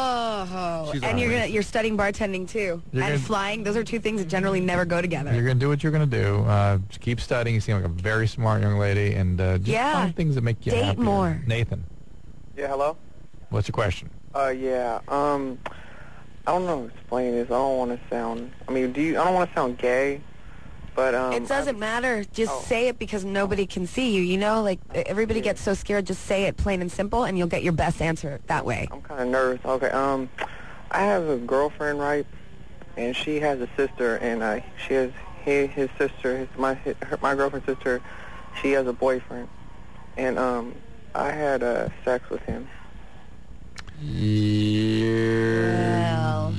oh, She's and on you're it. gonna you're studying bartending too, You're and gonna- flying. Those are two things that generally never go together. You're going to do what you're going to do. Uh, just keep studying. You seem like a very smart young lady, and uh, just Yeah. find things that make you Date happier. more. Nathan, Yeah, hello? what's your question? Uh, yeah, um, I don't know how to explain this. I don't want to sound, I mean, do you, I don't want to sound gay, but, um... It doesn't matter. Just Oh. say it because nobody can see you. You know, like everybody gets so scared. Just say it plain and simple, and you'll get your best answer that way. I'm kind of nervous. Okay, um, I have a girlfriend, right? And she has a sister, and uh, she has he, his sister, his, my his, her, my girlfriend's sister. She has a boyfriend, and um, I had uh, sex with him. Well.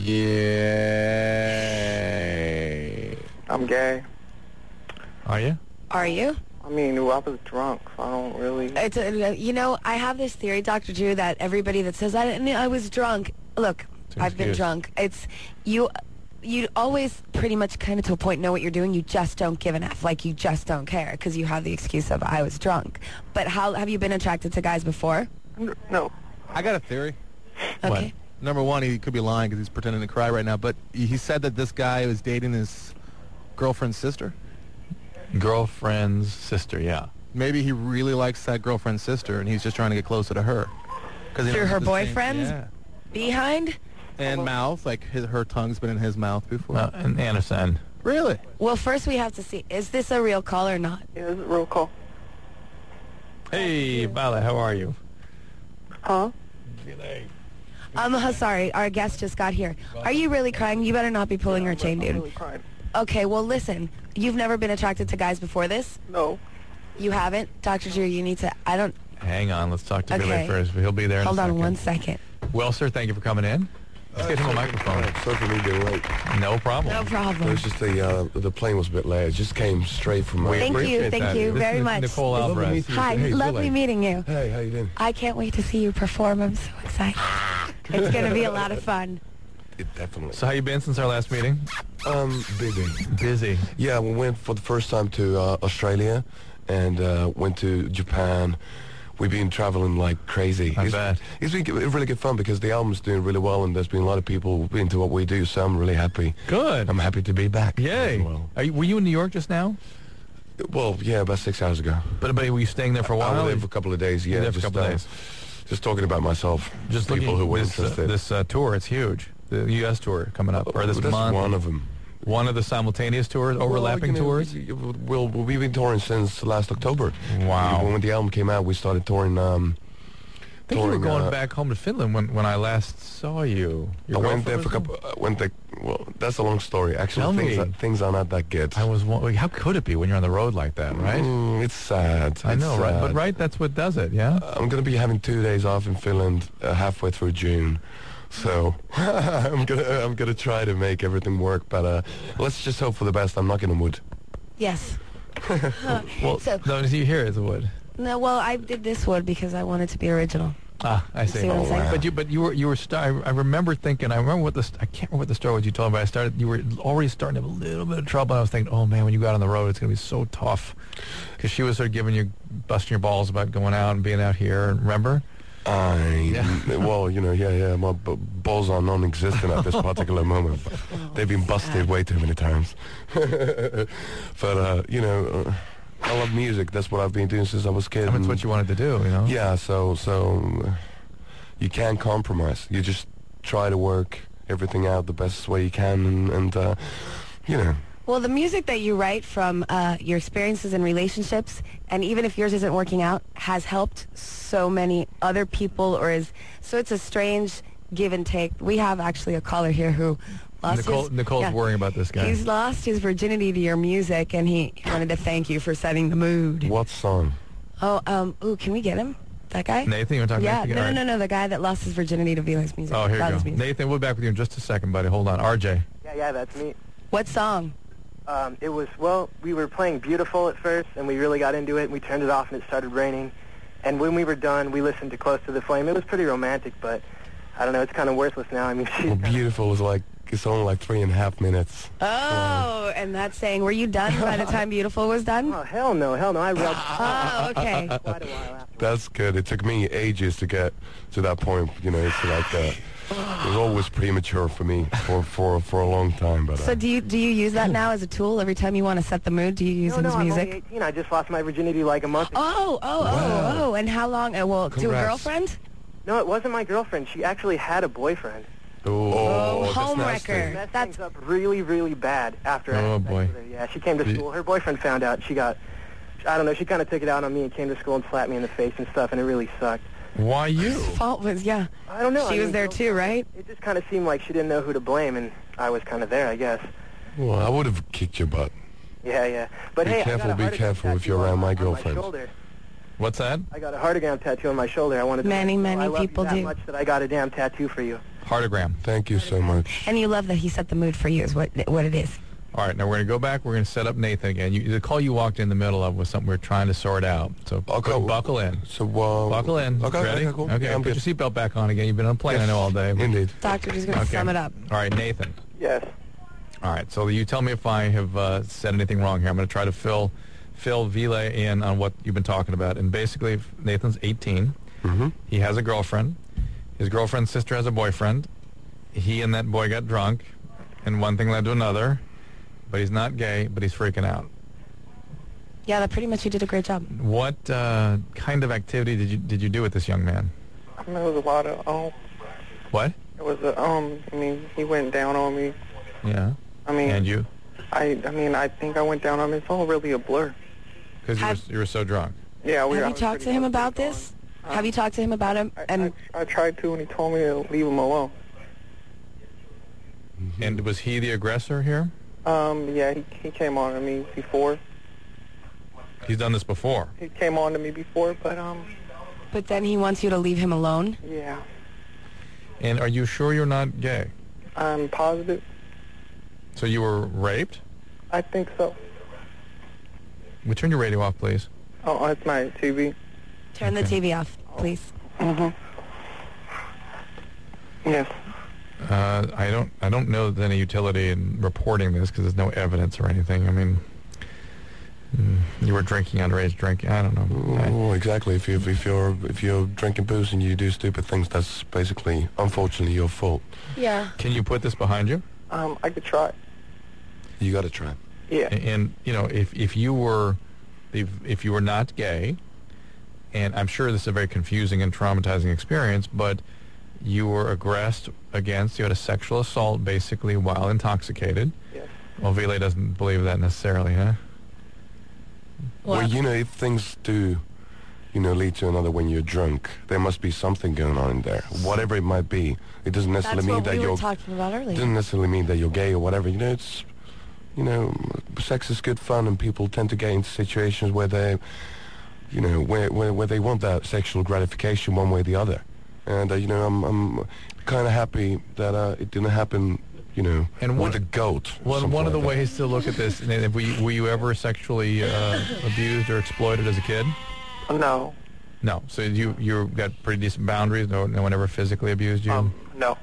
Yeah. I'm gay. Are you? Are you? I mean, I was drunk, so I don't really. It's a, you know, I have this theory, Doctor Drew, that everybody that says I, I was drunk. Look, It's an I've been excuse. drunk. It's you. you always pretty much kind of to a point know what you're doing. You just don't give an F. Like, you just don't care because you have the excuse of, I was drunk. But how have you been attracted to guys before? No. I got a theory. Okay. Number one, he could be lying because he's pretending to cry right now, but he said that this guy was dating his girlfriend's sister. Girlfriend's sister, yeah. Maybe he really likes that girlfriend's sister, and he's just trying to get closer to her. Cause he Through knows her the same- boyfriend's Yeah. behind? And mouth, like his, her tongue's been in his mouth before. Uh, and Anderson. Really? Well, first we have to see, is this a real call or not? Yeah, this is a real call. Hey, Violet, how are you? Huh? Um, uh, sorry, our guest just got here. Are you really crying? You better not be pulling her chain, I'm dude. really crying. Okay, well, listen. You've never been attracted to guys before this? No. You haven't? Doctor Drew, you need to, I don't, Hang on, let's talk to Okay. Billy first. He'll be there in hold a on second. one second. Well, sir, thank you for coming in. Let's get him a microphone. Sorry for me being late. No problem. No It problem. was just the uh, the plane was a bit late. It just came straight from my. We Thank you, appreciate thank that. you This very is much. Nicole Lovely Alvarez. meeting you. Hi, Hey, lovely Billy. meeting you. Hey, how you doing? I can't wait to see you perform. I'm so excited. It's going to be a lot of fun. It definitely. So how you been since our last meeting? Um, busy. Busy. Yeah, we went for the first time to uh, Australia, and uh, went to Japan. We've been traveling like crazy. I it's, bet. It's been g- really good fun because the album's doing really well, and there's been a lot of people into what we do. So I'm really happy. Good. I'm happy to be back. Yay. as Well, Are you, were you in New York just now? well, yeah, about six hours ago. But, but were you staying there for a while? I was there for a couple of days. You Yeah, were there for a just, couple of uh, days. Just talking about myself. Just people looking- who were this, uh, interested. this uh, tour, it's huge. The U S tour coming up, or this That's month. one of them. One of the simultaneous tours, overlapping Well, tours? you know, We'll, we've been touring since last October. Wow. When the album came out, we started touring. Um, I think you were touring, going uh, back home to Finland when, when I last saw you. Your I went there girlfriend for a was couple. I went there. Well, that's a long story. Actually, Tell things me. Are, things are not that good. I was wondering, how could it be when you're on the road like that, right? Mm, it's sad. I It's know, right? But sad. right, that's what does it, yeah? I'm gonna be having two days off in Finland uh, halfway through June, so I'm gonna I'm gonna try to make everything work. But uh, let's just hope for the best. I'm knocking on wood. Yes. Well, So- no, you hear it's wood. No, well, I did this one because I wanted to be original. Ah, I see. See what I'm Oh, saying? wow. But you, but you were, you were. St- I, I remember thinking. I remember what the. St- I can't remember what the story was you told me. But I started. You were already starting to have a little bit of trouble. I was thinking, oh man, when you go out on the road, it's going to be so tough. Because she was sort of giving you, busting your balls about going out and being out here. Remember? I Yeah. well, you know, yeah, yeah. My b- balls are non-existent at this particular moment. They've been busted way too many times. But uh, you know, uh, I love music. That's what I've been doing since I was a kid. I mean, it's and- what you wanted to do, you know? Yeah, so so uh, you can't compromise. You just try to work everything out the best way you can, and, and uh, you know. Well, the music that you write from uh, your experiences in relationships, and even if yours isn't working out, has helped so many other people, or is so it's a strange give and take. We have actually a caller here who lost Nicole, his, Nicole's yeah. worrying about this guy. He's lost his virginity to your music, and he wanted to thank you for setting the mood. What song? Oh, um, ooh, can we get him? That guy? Nathan, you want to talk Yeah, Nathan? no, All no, right. no, no, the guy that lost his virginity to Felix music. Oh, here you Felix go. music. Nathan, we'll be back with you in just a second, buddy. Hold on. R J. Yeah, yeah, that's me. What song? Um, it was, well, we were playing Beautiful at first, and we really got into it, and we turned it off, and it started raining. And when we were done, we listened to Close to the Flame. It was pretty romantic, but I don't know, it's kind of worthless now. I mean, she's Well, kinda- Beautiful was like, it's only like three and a half minutes. Oh, and that's saying, were you done by the time Beautiful was done? Oh, hell no, hell no. I read Oh, okay. quite a while after. That's good. It took me ages to get to that point. You know, it's like, uh, it was always premature for me for, for, for a long time. But uh, So do you do you use that now as a tool every time you want to set the mood? Do you use No, his no, I'm music? only eighteen. I just lost my virginity like a month ago. Oh, oh, Wow. oh, oh! And how long? Uh, well, to a Congrats. girlfriend? No, it wasn't my girlfriend. She actually had a boyfriend. oh, that's homewrecker. nasty. Messed That's- things up really, really bad after I Oh, had sex boy. with her. Yeah, she came to The- school. Her boyfriend found out. She got, I don't know, she kind of took it out on me and came to school and slapped me in the face and stuff, and it really sucked. Why you? Fault was yeah. I don't know. She I was mean, there girls- too, right? It just kind of seemed like she didn't know who to blame, and I was kind of there, I guess. Well, I would have kicked your butt. Yeah, yeah. But Be hey, careful, I got a be heartagram careful if tattoo you're around on, my on girlfriend. shoulder. What's that? I got a heartagram tattoo on my shoulder. I wanted to Many, let you know many I love you people that do. much that I got a damn tattoo for you. Heartogram. Thank you so much. And you love that he set the mood for you is what what it is. All right, now we're going to go back. We're going to set up Nathan again. You, the call you walked in the middle of was something we are trying to sort out. So Okay. bu- buckle in. So, uh, Buckle in. Okay, Ready? okay, cool. Okay, Yeah, I'm put good. your seatbelt back on again. You've been on a plane, I know, all day. Indeed. Doctor, just going to Okay. sum it up. All right, Nathan. Yes. All right, so you tell me if I have uh, said anything wrong here. I'm going to try to fill fill Ville in on what you've been talking about. And basically, Nathan's eighteen. Mm-hmm. He has a girlfriend. His girlfriend's sister has a boyfriend. He and that boy got drunk, and one thing led to another. But he's not gay, but he's freaking out. Yeah, that pretty much you did a great job. What uh, kind of activity did you did you do with this young man? I mean, it was a lot of, um... What? It was, a, um, I mean, he went down on me. Yeah. I mean... And you? I I mean, I think I went down on him. It's all really a blur. Because you, were, you were so drunk. Yeah, we Have I you was talked pretty to him much about pretty this? gone. Have you talked to him about him? I, And I, I tried to, and he told me to leave him alone. And was he the aggressor here? Um, yeah, he, he came on to me before. He's done this before. He came on to me before, but, um... but then he wants you to leave him alone? Yeah. And are you sure you're not gay? I'm positive. So you were raped? I think so. Well, turn your radio off, please. Oh, it's my T V. Turn the T V off, please. Mm-hmm. Yes. Uh, I don't. I don't know there's any utility in reporting this because there's no evidence or anything. I mean, mm, you were drinking underage drinking. I don't know. I- Well, exactly. If you if you're if you're drinking booze and you do stupid things, that's basically, unfortunately, your fault. Yeah. Can you put this behind you? Um, I could try. You got to try. Yeah. And, and you know, if if you were, if if you were not gay, and I'm sure this is a very confusing and traumatizing experience, but you were aggressed against, you had a sexual assault basically while intoxicated. Yes. Well, Ville doesn't believe that necessarily, huh? Well, you know, if things do, you know, lead to another when you're drunk, there must be something going on in there. Whatever it might be. It doesn't necessarily That's mean what that we were you're... talking about earlier. It doesn't necessarily mean that you're gay or whatever. You know, it's... You know, sex is good fun, and people tend to get into situations where they, you know, where where, where they want that sexual gratification one way or the other. And, uh, you know, I'm, I'm kind of happy that uh, it didn't happen, you know, And with one- a goat. or Well, something one of the like that. ways to look at this, and if were, you, were you ever sexually uh, abused or exploited as a kid? No. No. So you you got pretty decent boundaries. No, no one ever physically abused you. Um, no.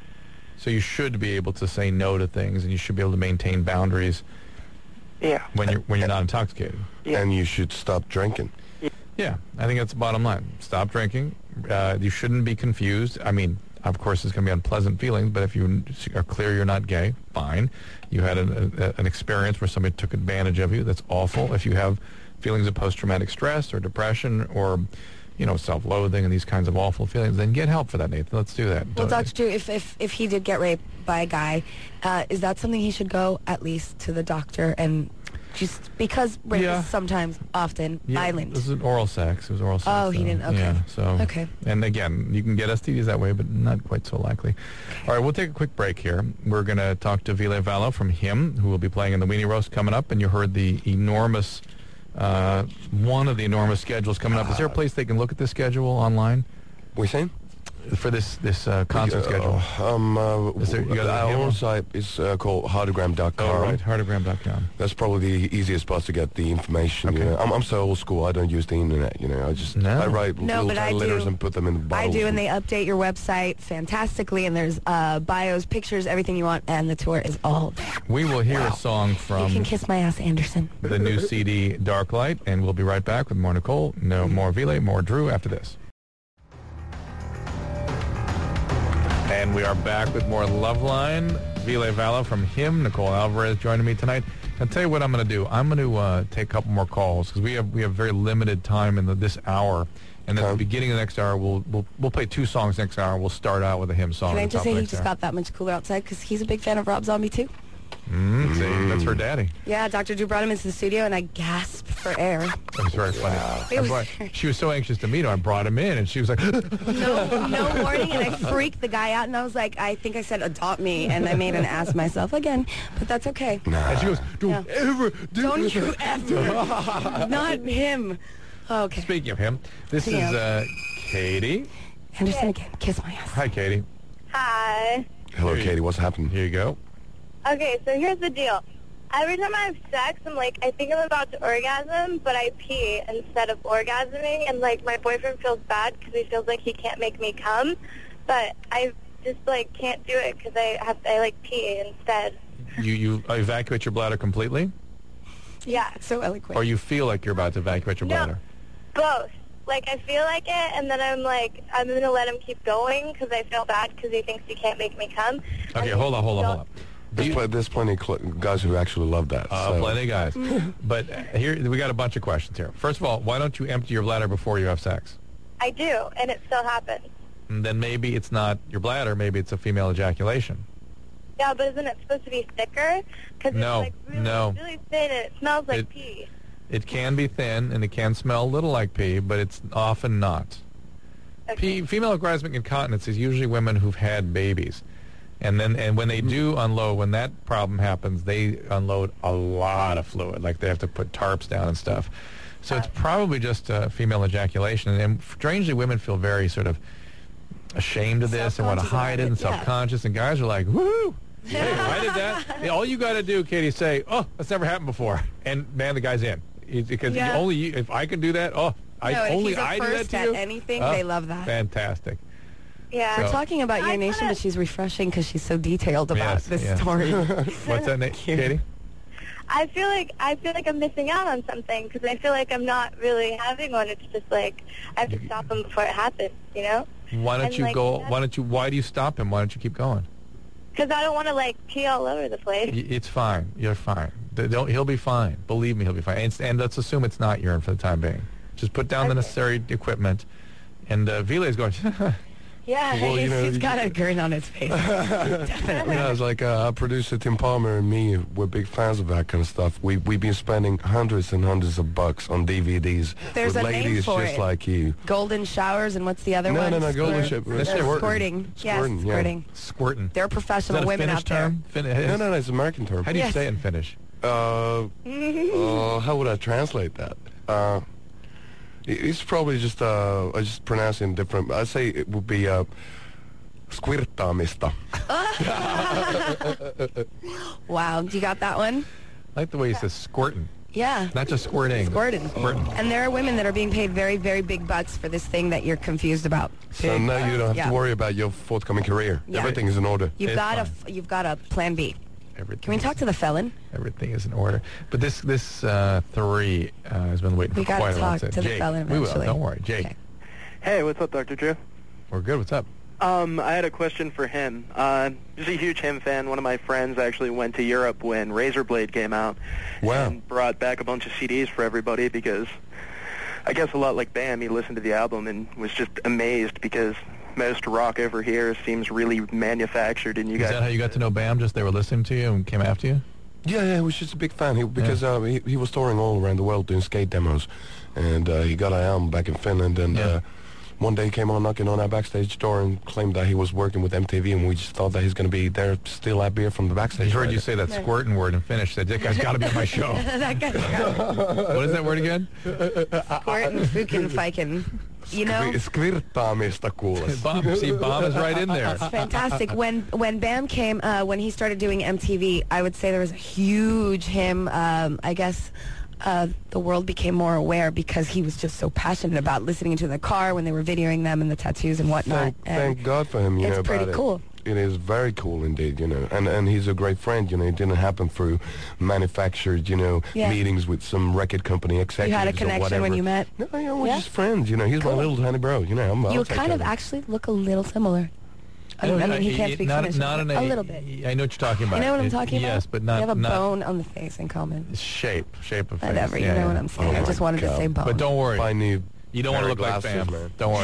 So you should be able to say no to things, and you should be able to maintain boundaries Yeah. when you're when you're not intoxicated. Yeah. And you should stop drinking. Yeah, I think that's the bottom line. Stop drinking. Uh, you shouldn't be confused. I mean, of course, it's going to be unpleasant feelings, but if you are clear you're not gay, fine. You had an, a, an experience where somebody took advantage of you. That's awful. If you have feelings of post-traumatic stress or depression or, you know, self-loathing and these kinds of awful feelings, then get help for that, Nathan. Let's do that. Well, Don't- Doctor Drew, if, if, if he did get raped by a guy, uh, is that something he should go at least to the doctor and just because rape Yeah. is sometimes often Yeah, violent? This is oral sex. It was oral sex. Oh, he so, didn't- okay. Yeah, so. Okay. And again, you can get S T Ds that way, but not quite so likely. All right, we'll take a quick break here. We're going to talk to Ville Valo from Him, who will be playing in the Weenie Roast coming up. And you heard the enormous, uh, one of the enormous schedules coming up. Is there a place they can look at this schedule online? What are you saying? For this this uh, concert schedule. Uh, um, uh, Is there- you got our a- own site is uh, called hardogram dot com. Oh, right, hardogram dot com. That's probably the easiest spot to get the information. You Okay. know? I'm, I'm so old school. I don't use the internet. You know, I just No. I write No, little but I tiny letters do. and put them in the I bottles. do, and they update your website fantastically, and there's uh, bios, pictures, everything you want, and the tour is all there. We will hear a song You from can kiss my ass, Anderson. the new C D, Dark Light, and we'll be right back with more Nicole, no more Ville, more Drew after this. And we are back with more Loveline. Ville Valo from Him, Nicole Alvarez joining me tonight. I'll tell you what I'm going to do. I'm going to uh, take a couple more calls because we have we have very limited time in the, this hour. And at the Okay. beginning of the next hour, we'll we'll we'll play two songs next hour. We'll start out with a Him song. Can I at the just top say of he next just hour. got that much cooler outside because he's a big fan of Rob Zombie, too? Mm, see, that's her daddy. Yeah, Doctor Drew brought him into the studio, and I gasped for air. It was very funny. It I was- brought- she was so anxious to meet him. I brought him in, and she was like, No, no warning, and I freaked the guy out, and I was like, I think I said adopt me, and I made an ass myself again, but that's okay. and she goes, don't Yeah. ever do Don't this." you ever. Not him. Okay. Speaking of him, this is Yeah. uh, Katie. Anderson again. Kiss my ass. Hi, Katie. Hi. Hello, Here you- Katie. What's happened? Here you go. Okay, so here's the deal. Every time I have sex, I'm like, I think I'm about to orgasm, but I pee instead of orgasming, and like my boyfriend feels bad because he feels like he can't make me come, but I just like can't do it because I have I like pee instead. you, you evacuate your bladder completely? Yeah. So eloquent. Or you feel like you're about to evacuate your No. bladder? Both. Like, I feel like it, and then I'm like, I'm going to let him keep going because I feel bad because he thinks he can't make me come. Okay, hold on, hold on, hold on. There's, pl- there's plenty of cl- guys who actually love that. Uh, so. Plenty of guys. But uh, here, we got a bunch of questions here. First of all, why don't you empty your bladder before you have sex? I do, and it still happens. And then maybe it's not your bladder, maybe it's a female ejaculation. Yeah, but isn't it supposed to be thicker? Because No, it's like really, no. really thin, and it smells like It- pee. It can be thin, and it can smell a little like pee, but it's often not. Pee, female orgasmic incontinence is usually women who've had babies. And then, and when they do unload, when that problem happens, they unload a lot of fluid. Like they have to put tarps down and stuff. So it's probably just uh, female ejaculation. And strangely, women feel very sort of ashamed of this and want to Self-conscious hide about it and it, yeah. self-conscious. And guys are like, woo! Hey, I did that. Yeah, all you got to do, Katie, say, "Oh, that's never happened before," and man, the guy's in. He's, because Yeah. you only you, if I can do that, oh, I No, if only he's a I do that first to at you. anything, Oh, they love that. Fantastic. Yeah. We're So- talking about urination, but she's refreshing because she's so detailed about Yes, this yes. story. What's that, name, Katie? I feel like I feel like I'm missing out on something because I feel like I'm not really having one. It's just like I have to stop him before it happens, you know? Why don't And, you like, go? that's- Why don't you? Why do you stop him? Why don't you keep going? Because I don't want to like pee all over the place. Y- It's fine. You're fine. They Don't, he'll be fine. Believe me, he'll be fine. And, and let's assume it's not urine for the time being. Just put down the necessary equipment. And uh, Vile's going, Yeah, Well, you he's, know, he's you- got a grin on his face. Definitely. Yeah, it's like uh, our producer Tim Palmer and me, we're big fans of that kind of stuff. We, we've been spending hundreds and hundreds of bucks on D V Ds There's with a name ladies for just it. like you. Golden showers, and what's the other No, one? no, no, golden Squirt- shower. They're Squirting. Squirting. Yes, Squirting, yeah. squirting. squirting. They're Is that professional a women Finnish out there. term? Fin- No, no, no, it's an American term. How do you Yes. say it in Finnish? Uh, uh, how would I translate that? Uh, it- it's probably just, uh, I just pronounce it in different, I'd say it would be, uh, squirtaamista. Wow, you got that one? I like the way he says squirting. Yeah. Not just squirting. Squirting. Squirting. And there are women that are being paid very, very big bucks for this thing that you're confused about. So now you don't have Yeah. to worry about your forthcoming career. Yeah. Everything is in order. You've It's got a, fine. f- you've got a plan B. Everything Can we talk is- to the felon? Everything is in order. But this this uh, three uh, has been waiting We for gotta quite a long talk time. to the Jake, felon we will. eventually. Don't worry, Jake. Okay. Hey, what's up, Doctor Drew? We're good. What's up? Um, I had a question for him. Uh, just a huge him fan. One of my friends actually went to Europe when Razorblade came out. Wow. And brought back a bunch of C Ds for everybody because I guess a lot like Bam, he listened to the album and was just amazed because most rock over here seems really manufactured, and you Is guys... that how you got to know Bam? Just they were listening to you and came after you? Yeah, yeah, he was just a big fan. He, because uh, he, he was touring all around the world doing skate demos, and uh, he got an album back in Finland. And Yeah. uh, one day he came on knocking on our backstage door and claimed that he was working with M T V, and we just thought that he's going to be there to steal that beer from the I backstage. heard right you there. say that squirting word in Finnish. Said that guy's got to be on my show. that guy's What is that word again? squirting, fucking, fiking. You know, Skvirtaamista kuules. Bomb. See, Bomb is right in there. it's fantastic. When when Bam came, uh, when he started doing M T V, I would say there was a huge him. Um, I guess uh, the world became more aware because he was just so passionate about listening to the car when they were videoing them and the tattoos and whatnot. Thank, And thank God for him, you it's know, pretty about cool. it. It is very cool indeed, you know, and and he's a great friend, you know. It didn't happen through manufactured, you know, Yeah. meetings with some record company executives. You had a or connection whatever. when you met? No, yeah, we're Yeah? just friends, you know. He's Cool. my little tiny bro, you know. I'm, I'll You take kind care of him. actually look a little similar. I, mean, I mean, he can't speak not, Finnish. Not in a, a, little bit. I know what you're talking about. You know what I'm It- talking about? Yes, but not. We have a not bone on the face in common. shape, shape of face. Whatever, you Yeah, know yeah. what I'm saying. Oh I just my wanted to God. say bone. But don't worry. Buy new You don't want to pair look of like Bam. glasses, man. Don't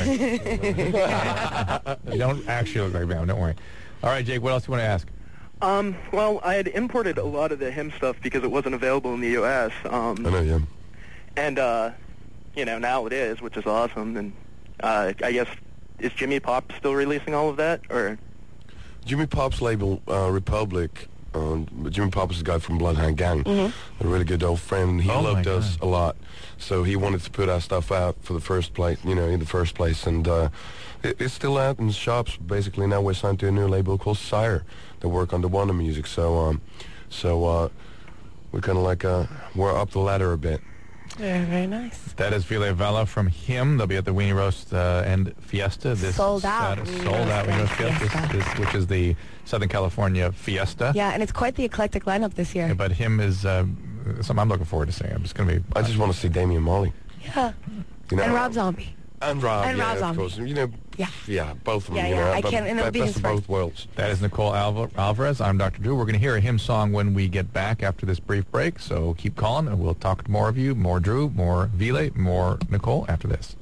worry. You don't actually look like Bam. Don't worry. All right, Jake, what else do you want to ask? Um, well, I had imported a lot of the him stuff because it wasn't available in the U S Um, I know, yeah. And, uh, you know, now it is, which is awesome. And uh, I guess, is Jimmy Pop still releasing all of that? Or Jimmy Pop's label, uh, Republic. Um, Jimmy Pop is a guy from Bloodhound Gang, a really good old friend. He Oh, my loved us God. a lot, so he wanted to put our stuff out for the first place, you know, in the first place. And uh, it, it's still out in the shops. Basically, now we're signed to a new label called Sire that work under Warner Music. So, um, so uh, we're kind of like uh, we're up the ladder a bit. Very, very nice. That is Ville Valo from him. They'll be at the Weenie Roast uh, and Fiesta. This Sold out. Saturday. Weenie Sold Roast out. Weenie and Roast Fiesta, Fiesta. this- this- which is the Southern California Fiesta. Yeah, and it's quite the eclectic lineup this year. Yeah, but him is uh, something I'm looking forward to seeing. I'm just going to be. I just want to see Damian Marley. Yeah. You know, And Rob Zombie. And Rob, And yeah, Rob of Zombie. course. You know, Yeah. yeah, both of them. Yeah, you yeah, know, I but can't- and it'll be best his of both first. worlds. That is Nicole Alva- Alvarez. I'm Doctor Drew. We're going to hear a hymn song when we get back after this brief break. So keep calling, and we'll talk to more of you, more Drew, more Ville, more Nicole after this.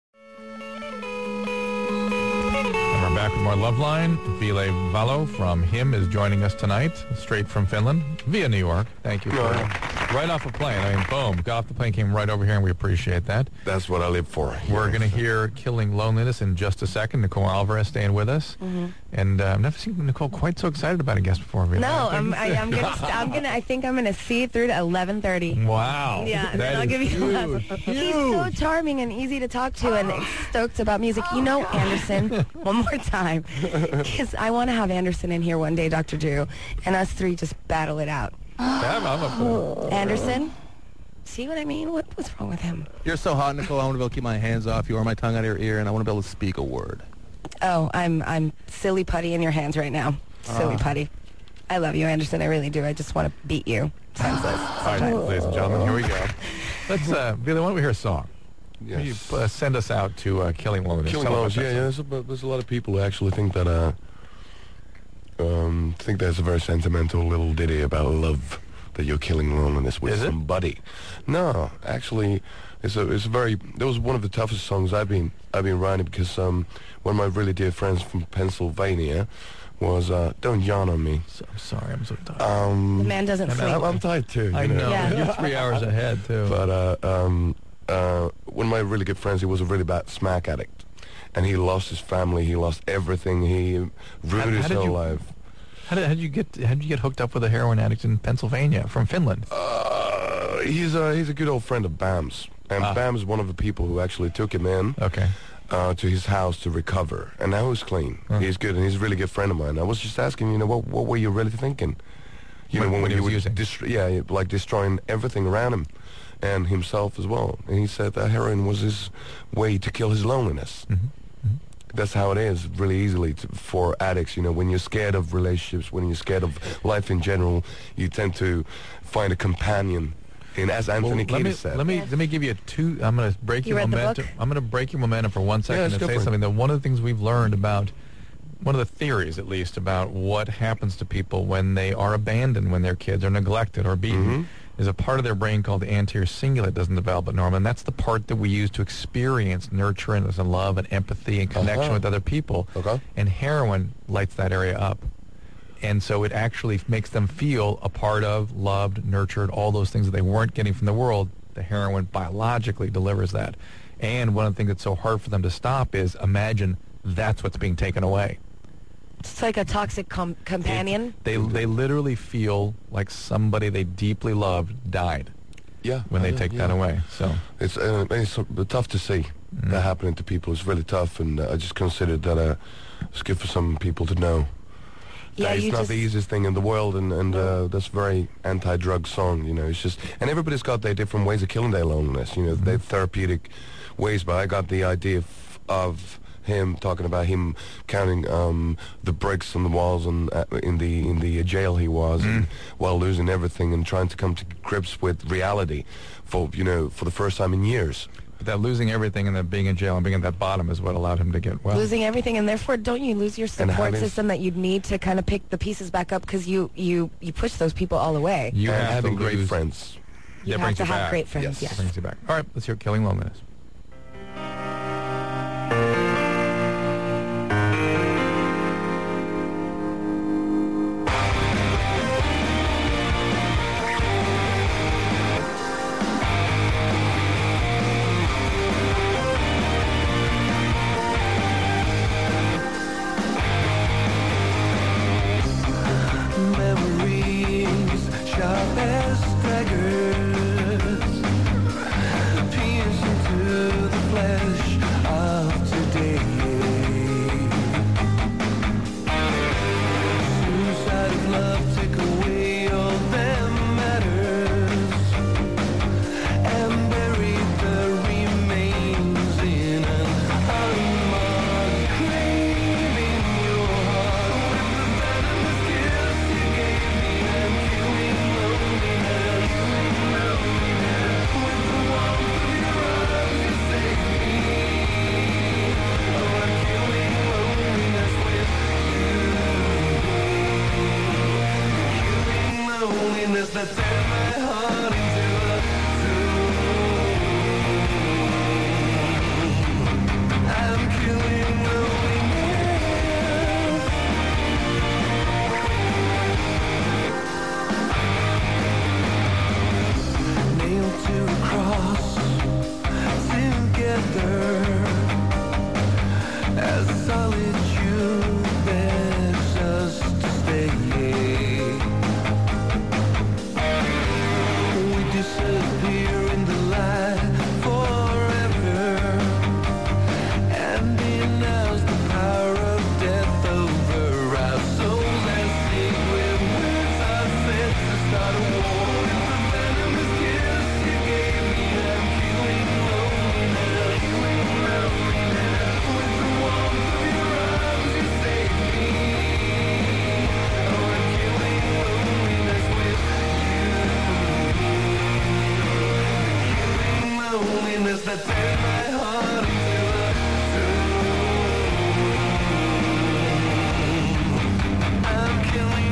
And we're back with more Loveline. Ville Valo from him is joining us tonight, straight from Finland, via New York. Thank you. For, right off a plane. I mean, boom, got off the plane, came right over here, and we appreciate that. That's what I live for. We're going to hear Killing Loneliness in just a second. Nicole Alvarez staying with us. Mhm. And uh, I've never seen Nicole quite so excited about a guest before. Ville. No, I'm, I, I'm gonna, st- I'm gonna, I think I'm gonna see it through to eleven thirty. Wow. Yeah, and That then I'll is give you the huge, last. He's so charming and easy to talk to and stoked about music. You know, Anderson, one more time, because I want to have Anderson in here one day, Doctor Drew, and us three just battle it out. I'm up for it. Anderson, see what I mean? What, what's wrong with him? You're so hot, Nicole. I want to be able to keep my hands off you or my tongue out of your ear, and I want to be able to speak a word. Oh, I'm, I'm silly putty in your hands right now. Silly Ah. putty. I love you, Anderson. I really do. I just want to beat you. Senseless. All right, ladies and gentlemen, here we go. Let's, uh, Ville, why don't we hear a song? Yes. You, uh, send us out to uh, Killing Loneliness. Killing Tell Loneliness, us about yeah, that yeah. song. There's a, there's a lot of people who actually think that, uh, um, think there's a very sentimental little ditty about love, that you're killing loneliness with Is it? somebody. No, actually, it's a, it's a very, that was one of the toughest songs I've been, I've been writing because, um, one of my really dear friends from Pennsylvania was, uh, Don't Yawn on Me. So, I'm sorry, I'm so tired. Um, The man doesn't and sleep. I'm, I'm tired too. I you know. Yeah. You're three hours ahead, too. But uh, um, uh, one of my really good friends, he was a really bad smack addict. And he lost his family, he lost everything, he ruined How- his how did whole you- life. How did, how did you get how did you get hooked up with a heroin addict in Pennsylvania from Finland? Uh, he's, a, he's a good old friend of Bam's. And Ah. Bam's one of the people who actually took him in Okay. uh, to his house to recover. And now he's clean. Huh. He's good, and he's a really good friend of mine. I was just asking, you know, what, what were you really thinking? You When- know, when, when he you was were using? dest- yeah, like destroying everything around him. And himself as well. And he said that heroin was his way to kill his loneliness. Mhm. That's how it is, really easily to, for addicts. You know, when you're scared of relationships, when you're scared of life in general, you tend to find a companion. And as Anthony Well, let me Kiedis said, let me let me give you a two. I'm going to break You your read the momentum. book? I'm going to break your momentum for one second let's and go say for it. something. That one of the things we've learned about one of the theories, at least, about what happens to people when they are abandoned, when their kids are neglected or beaten, Mhm. is a part of their brain called the anterior cingulate doesn't develop at normal, and that's the part that we use to experience nurturance and love and empathy and connection Uh-huh. with other people. Okay. And heroin lights that area up. And so it actually makes them feel a part of, loved, nurtured, all those things that they weren't getting from the world. The heroin biologically delivers that. And one of the things that's so hard for them to stop is imagine that's what's being taken away. It's like a toxic com- companion. They they literally feel like somebody they deeply loved died yeah, when they yeah, take yeah. that away. So It's, uh, it's uh, tough to see Mm. that happening to people. It's really tough, and uh, I just considered that uh, it's good for some people to know. Yeah, that it's you not just- the easiest thing in the world, and, and uh, that's a very anti-drug song, you know. It's just, and everybody's got their different ways of killing their loneliness, you know, Mm-hmm. their therapeutic ways, but I got the idea f- of him talking about him counting um, the bricks on the walls and uh, in the in the jail he was, Mm. and, while losing everything and trying to come to grips with reality for, you know, for the first time in years. but that losing everything and that being in jail and being at that bottom is what allowed him to get well. Losing everything, and therefore, don't you lose your And support having- system that you'd need to kind of pick the pieces back up because you, you, you push those people all away. You and have having to great lose- friends. You That have brings to you have back. great friends, Yes. yes. Brings you back. All right, let's hear Killing Loneliness. Memories sharp as daggers pierce into loneliness that turned my heart into a zoo. I'm killing loneliness. Nailed to a cross together as solitude begs us to stay. We disappear in the light forever, and denounce the power of death over our souls as sing with words are said to start a war. It's a venomous kiss you gave me. I'm killing loneliness, killing loneliness. With the warmth of your arms you saved me. Oh, I'm killing loneliness with you. Killing loneliness that turned my heart into a zoo. I'm killing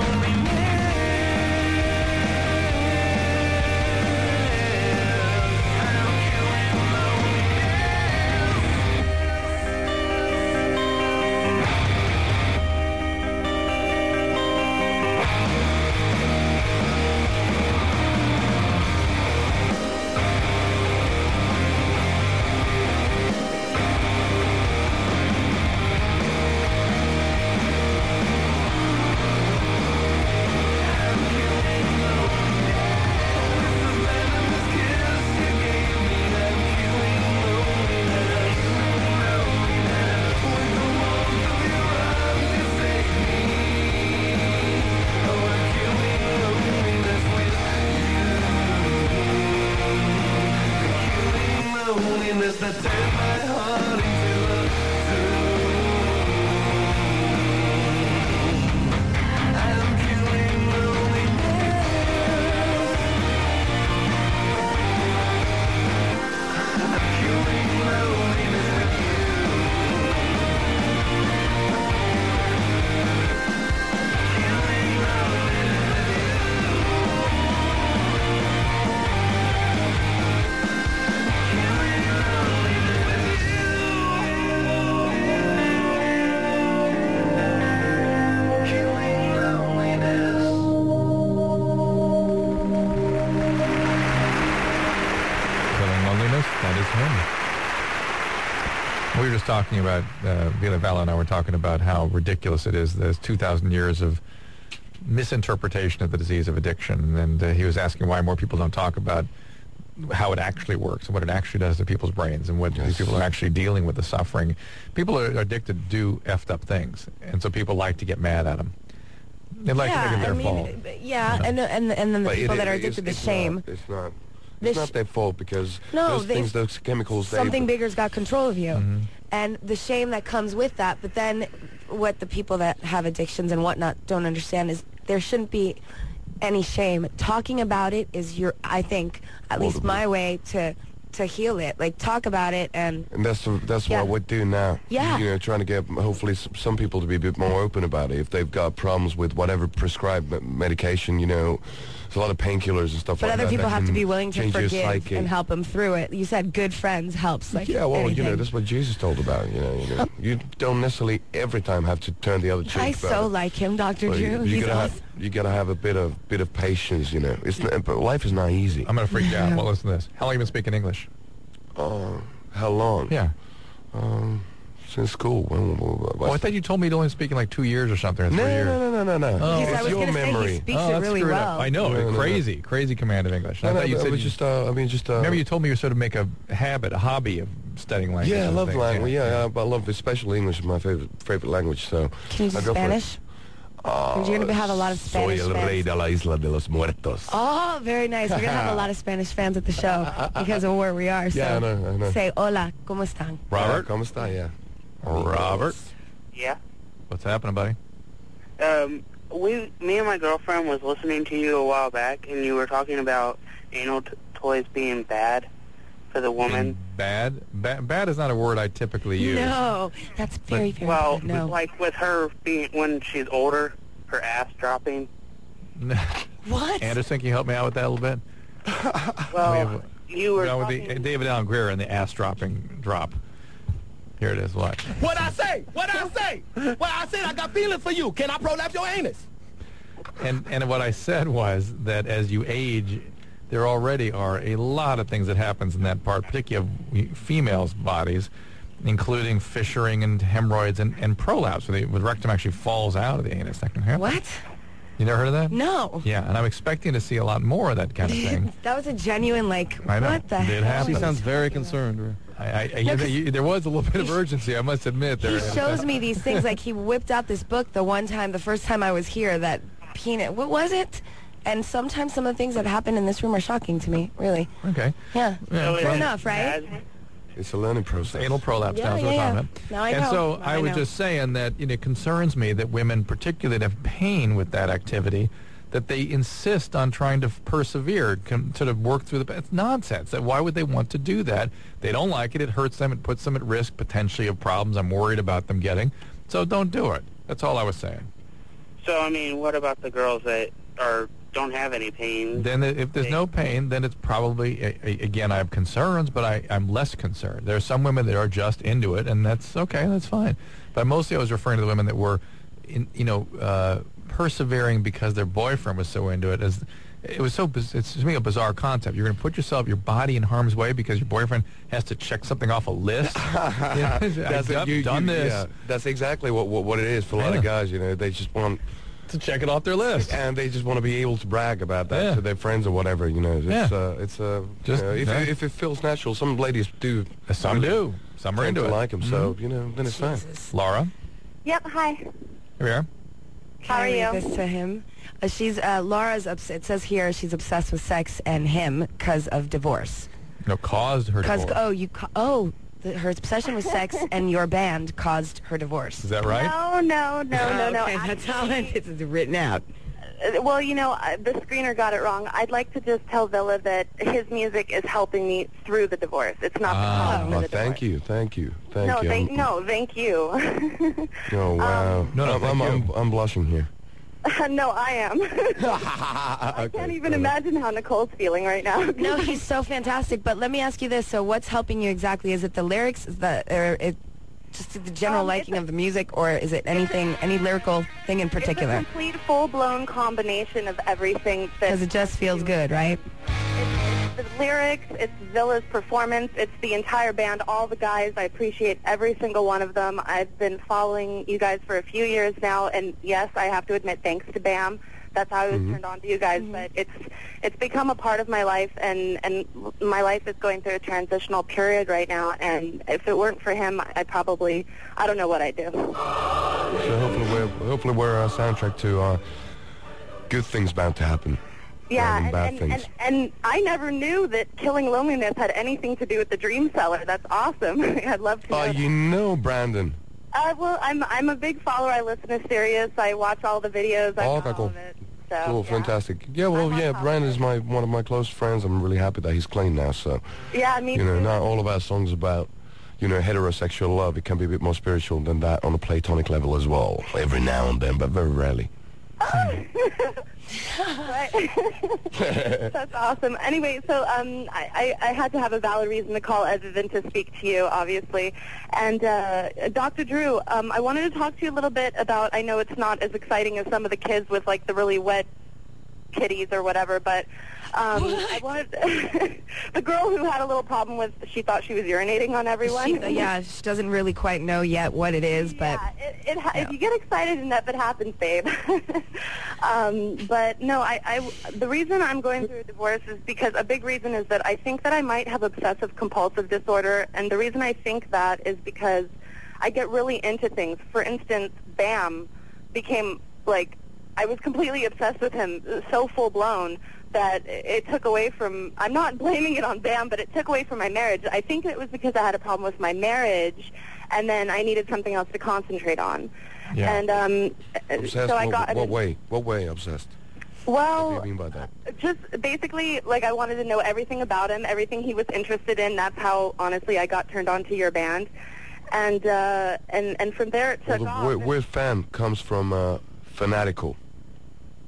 loneliness that turned my heart into a zoo. I'm killing loneliness. I'm killing loneliness with you. Killing loneliness with you. That is him. We were just talking about, uh, Vila Vala and I were talking about how ridiculous it is. There's two thousand years of misinterpretation of the disease of addiction. And uh, he was asking why more people don't talk about how it actually works and what it actually does to people's brains and what Yes. these people are actually dealing with the suffering. People are addicted to do effed up things. And so people like to get mad at them. They like yeah, to make it their I mean, fault. yeah, You know? and and and then the But people it- that are it's- addicted to it's shame. Not, it's not. This- It's not their fault because No, those they- things, those chemicals, they, Something bigger's got control of you. Mm-hmm. And the shame that comes with that. But then what the people that have addictions and whatnot don't understand is there shouldn't be any shame. Talking about it is your, I think, at least Multiple. my way to to heal it. Like, talk about it and... And that's that's Yeah. what we're doing now. Yeah. You know, trying to get hopefully s- some people to be a bit more open about it. If they've got problems with whatever prescribed me- medication, you know, there's a lot of painkillers and stuff But like other that. people that have to can be willing to change your forgive psyche. and help them through it. You said good friends helps. Like Yeah, well, anything. you know, that's what Jesus told about. You know, you know, you don't necessarily every time have to turn the other cheek. I about so it. like him, Doctor But Drew. you, you He's gotta awesome. have, you gotta have a bit of bit of patience. You know, it's not, but life is not easy. I'm going to freak out. Well, listen to this. How long have you been speaking English? Uh, how long? Yeah. Um, since school. When, when, Oh, I thought you told me you'd only speaking like two years or something, or three No, years. no, no, no, no, no. Oh. Because I It's was your gonna say he memory. speaks Oh, it that's really screwed well. up. I know, No, no, no. crazy, crazy command of English. I No, thought no, you but said it was you, just, uh, I mean, just. Uh, remember you told me you sort of make a habit, a hobby of studying language. Yeah, I and love things. language. Yeah, I, I love, especially English is my favorite favorite language. So. Can you do I go for it. Spanish? Uh, You're going to have a lot of Spanish Soy el rey fans. de la isla de los muertos. Oh, very nice. We're going to have a lot of Spanish fans at the show because of where we are. So Yeah, I know, I know. say, hola, ¿cómo están? Robert? ¿Cómo está? Yeah. Robert? Yeah. What's happening, buddy? Um, we, me and my girlfriend was listening to you a while back, and you were talking about anal t- toys being bad for the woman. Bad? Ba- bad is not a word I typically use. No, that's very, very Well, bad. No. like with her being when she's older, her ass dropping. What? Anderson, can you help me out with that a little bit? Well, We have- you were no, with the, talking- David Allen Greer and the ass dropping drop. Here it is. Watch. What I say? What I say? Well, I said I got feelings for you. Can I prolapse your anus? And and what I said was that as you age, there already are a lot of things that happens in that part, particularly of females' bodies, including fissuring and hemorrhoids and, and prolapse, where the, where the rectum actually falls out of the anus. That can happen. What? You never heard of that? No. Yeah, and I'm expecting to see a lot more of that kind of thing. That was a genuine, like, I know. what the It hell? happens. She sounds very concerned. I, I, I, No, you- 'cause- you- there was a little bit of urgency, I must admit. There. He shows me these things, like he whipped out this book the one time, the first time I was here, that peanut, what was it? And sometimes some of the things that happen in this room are shocking to me, really. Okay. Yeah. Yeah, Fair well, enough, right? It's a learning process. Anal prolapse. Yeah, That's yeah, what we're yeah. talking about. Now I and know. so Now I I was know. just saying that you know, it concerns me that women, particularly that have pain with that activity, that they insist on trying to persevere, com- sort of work through the. It's nonsense. That why would they want to do that? They don't like it. It hurts them. It puts them at risk potentially of problems I'm worried about them getting. So don't do it. That's all I was saying. So, I mean, what about the girls that are don't have any pain? Then if there's no pain, then it's probably, a, a, again, I have concerns, but I, I'm less concerned. There are some women that are just into it, and that's okay, that's fine. But mostly I was referring to the women that were, in, you know, uh, persevering because their boyfriend was so into it. As it was so, biz- it's to me a bizarre concept. You're going to put yourself, your body in harm's way because your boyfriend has to check something off a list. Yeah, That's I've you- done you- this. Yeah, that's exactly what, what what it is for a lot Yeah. of guys. You know, they just want to check it off their list, and they just want to be able to brag about that Yeah. to their friends or whatever. You know, it's Yeah. uh, it's uh, Just- you know, if, yeah. if it feels natural, some ladies do. Some really do. Some are tend into to it. like them, so Mhm. you know, then it's fine. Laura, Yep, hi. here we are. How are Can I you? read this to him? Uh, she's uh, Laura's. Obs- it says here she's obsessed with sex and him because of divorce. No, caused her Because divorce. oh, you co- oh, the, her obsession with sex and your band caused her divorce. Is that right? No, no, no, no, no. Okay, that's all it is. It's written out. Uh, Well, you know, uh, the screener got it wrong. I'd like to just tell Villa that his music is helping me through the divorce. It's not the cause Oh, for the divorce. thank you, thank you, thank no, you. thank, I'm- no, thank you. Oh wow. No, no, I'm, thank I'm, you. I'm, I'm blushing here. no, I am. I can't even imagine how Nicole's feeling right now. No, he's so fantastic. But let me ask you this: so, what's helping you exactly? Is it the lyrics? Is the or it just the general Um, liking of the music, or is it anything, any lyrical thing in It's a particular? complete, full-blown combination of everything. Because it just feels good, right? The lyrics, it's Villa's performance, it's the entire band, all the guys. I appreciate every single one of them. I've been following you guys for a few years now, and yes, I have to admit, thanks to BAM, that's how I was Mhm. turned on to you guys. But it's it's become a part of my life, and and my life is going through a transitional period right now. And if it weren't for him, I probably I don't know what I'd do. So hopefully we're hopefully we're a soundtrack to uh, good things bound to happen. Yeah, rather than and, bad and, things. and, and I never knew that Killing Loneliness had anything to do with the Dream Seller. That's awesome. I'd love to know. Oh, you know Brandon. Uh, well, I'm I'm a big follower. I listen to Sirius. I watch all the videos. I Oh, know okay, all cool. of it. So, Cool, yeah. fantastic. Yeah, well, yeah, Brandon's my one of my close friends. I'm really happy that he's clean now. So, Yeah, me you know, too. not all of our songs about, you know, heterosexual love. It can be a bit more spiritual than that on a platonic level as well. Every now and then, but very rarely. Right. That's awesome. Anyway, so um, I, I, I had to have a valid reason to call other than to speak to you, obviously. And uh, Doctor Drew, um, I wanted to talk to you a little bit about, I know it's not as exciting as some of the kids with, like, the really wet kitties or whatever, but um, I wanted the girl who had a little problem with, she thought she was urinating on everyone. She, yeah, she doesn't really quite know yet what it is, but It, it, ha- If you get excited enough, it happens, babe. um, but no, I, I, the reason I'm going through a divorce is because a big reason is that I think that I might have obsessive compulsive disorder, and the reason I think that is because I get really into things. For instance, BAM became like, I was completely obsessed with him, so full-blown that it took away from, I'm not blaming it on BAM, but it took away from my marriage. I think it was because I had a problem with my marriage, and then I needed something else to concentrate on. Yeah. And um, Obsessed? so I what, got... what way? What way obsessed? Well, What do you mean by that? just basically, like, I wanted to know everything about him, everything he was interested in. That's how, honestly, I got turned on to your band. And uh, and and from there it Well, took the off. word, word fan comes from uh, fanatical.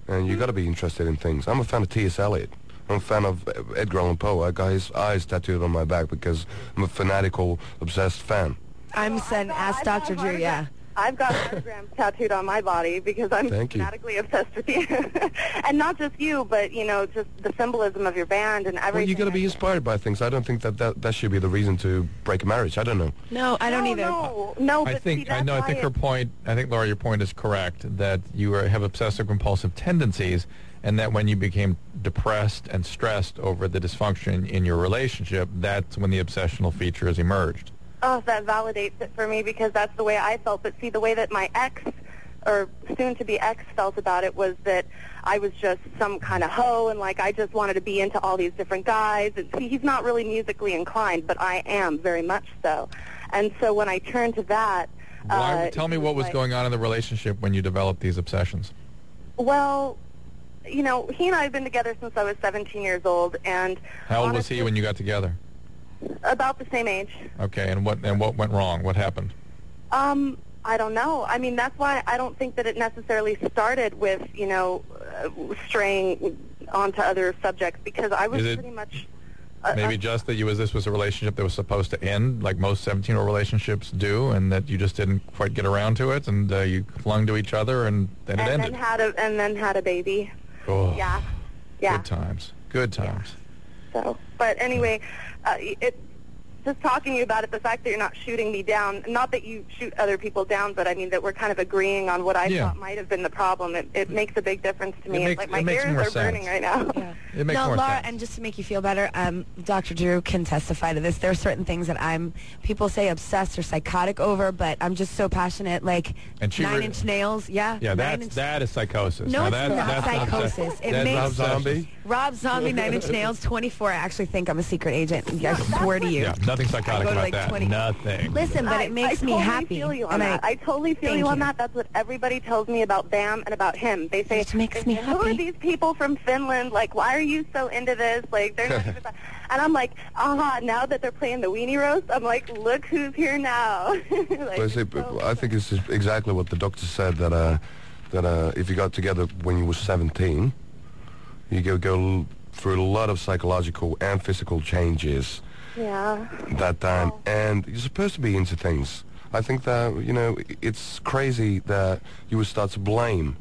and you got to be interested in things. I'm a fan of T S Eliot. I'm a fan of Edgar Allan Poe. I got his eyes tattooed on my back because I'm a fanatical, obsessed fan. I'm saying, ask Doctor Drew, yeah. I've got autograms tattooed on my body because I'm Thank you. fanatically obsessed with you. And not just you, but, you know, just the symbolism of your band and everything. Well, you got to be inspired by things. I don't think that, that that should be the reason to break a marriage. I don't know. No, I don't no, either. No, no, I but think see, that's I know. I why think it- her point. I think Laura, your point is correct. That you are, have obsessive compulsive tendencies, and that when you became depressed and stressed over the dysfunction in your relationship, that's when the obsessional features emerged. Oh, that validates it for me because that's the way I felt. But see, the way that my ex, or soon-to-be ex, felt about it was that I was just some kind of hoe, and like I just wanted to be into all these different guys. And see, he's not really musically inclined, but I am very much so. And so when I turned to that, Why? uh, Tell me he what was like, going on in the relationship when you developed these obsessions. Well, you know, he and I have been together since I was seventeen years old, and How old was honestly, he when you got together? about the same age. Okay, and what and what went wrong? What happened? Um, I don't know. I mean, that's why I don't think that it necessarily started with, you know, uh, straying onto other subjects because I was Is it pretty much. Uh, Maybe uh, just that you was this was a relationship that was supposed to end, like most seventeen-year-old relationships do, and that you just didn't quite get around to it, and uh, you clung to each other, and then it and ended. then had a and then had a baby. Oh, Yeah, yeah. good times. Good times. So, but anyway, uh, it. Just talking to you about it, the fact that you're not shooting me down, not that you shoot other people down, but I mean that we're kind of agreeing on what I Yeah. thought might have been the problem. It, it makes a big difference to me. It It's makes- like my it makes ears more are burning sense. right now. Yeah. It makes no, more Laura, sense. and just to make you feel better, um, Doctor Drew can testify to this. There are certain things that I'm, people say obsessed or psychotic over, but I'm just so passionate. Like And she Nine re- Inch Nails, yeah. Yeah, Nine that's Inch- that is psychosis. No, Now it's that's, not that's psychosis. It that's makes- Rob Zombie? Rob Zombie, Nine Inch Nails, twenty-four. I actually think I'm a secret agent. I swear to you. Yeah, nothing psychotic I go to about like that. twenty Nothing. Listen, but I- it makes I me totally happy. Feel you on and that. I, totally feel Thank you on you. that. That's what everybody tells me about Bam and about him. They say, It makes they me say, who are happy. these people from Finland? Like, why are you so into this? Like, they're not even. And I'm like, aha! Now that they're playing the weenie roast, I'm like, look who's here now. like, Well, I, say, so- I think it's just exactly what the doctor said, that uh, that uh, if you got together when you were seventeen, you go go l- through a lot of psychological and physical changes yeah. that time, and you're supposed to be into things. I think that, you know, i- it's crazy that you would start to blame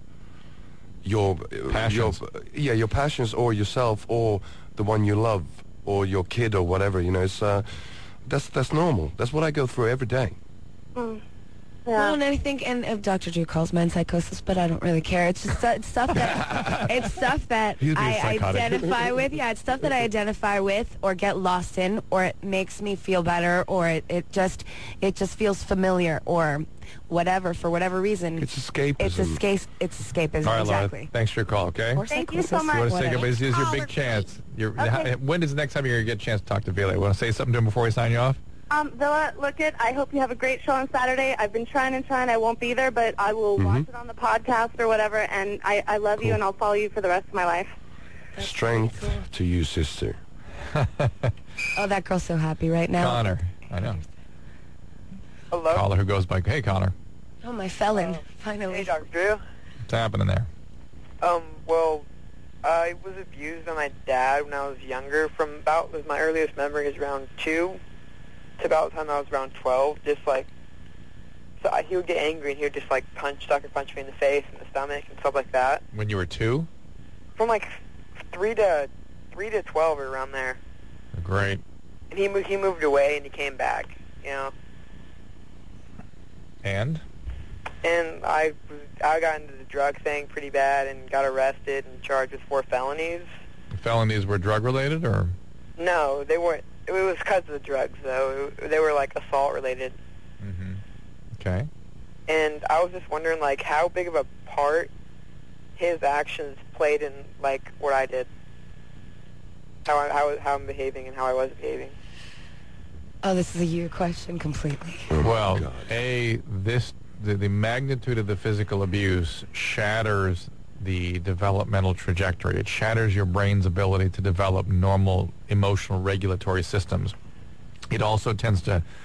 your Passions. your yeah your passions or yourself or the one you love or your kid or whatever. You know, it's uh, that's that's normal. That's what I go through every day. Mm. Well, and I think, and if Doctor Drew calls mine psychosis, but I don't really care. It's just uh, it's stuff that it's stuff that He's being I psychotic. identify with. Yeah, it's stuff that I identify with, or get lost in, or it makes me feel better, or it, it just it just feels familiar, or whatever for whatever reason. It's escapism. It's escape. It's escapism. All right, Laura, exactly. thanks for your call, okay? Or Thank you psychosis, so much. You want to say whatever. goodbye? This is your Call big or chance. You're, Okay. When is the next time you're going to get a chance to talk to Vila? Want to say something to him before we sign you off? Um, Villa, look it. I hope you have a great show on Saturday. I've been trying and trying. I won't be there, but I will watch it on the podcast or whatever. And I, I love you, Cool. and I'll follow you for the rest of my life. Strength to you, sister. Oh, that girl's so happy right now. Connor. I know. Hello? Caller who goes by, hey, Connor. Oh, my felon. Finally. Hey, Doctor Drew. What's happening there? Um, well, I was abused by my dad when I was younger. From about, was my earliest memory is around two to about the time I was around twelve. Just like, so I, he would get angry and he would just like punch, sucker punch me in the face and the stomach and stuff like that. When you were two? From like three to three to twelve or around there. Great. And he moved, he moved away and he came back. You know. And? And I, was- I got into the drug thing pretty bad and got arrested and charged with four felonies. The felonies were drug-related, or? No, they weren't. It was because of the drugs, though. They were, like, assault-related. Mm-hmm. Okay. And I was just wondering, like, how big of a part his actions played in, like, what I did. How, I, how, how I'm behaving and how I was behaving. Oh, this is a you question completely. Well, A, this, the, the magnitude of the physical abuse shatters the developmental trajectory. It shatters your brain's ability to develop normal emotional regulatory systems. It also tends to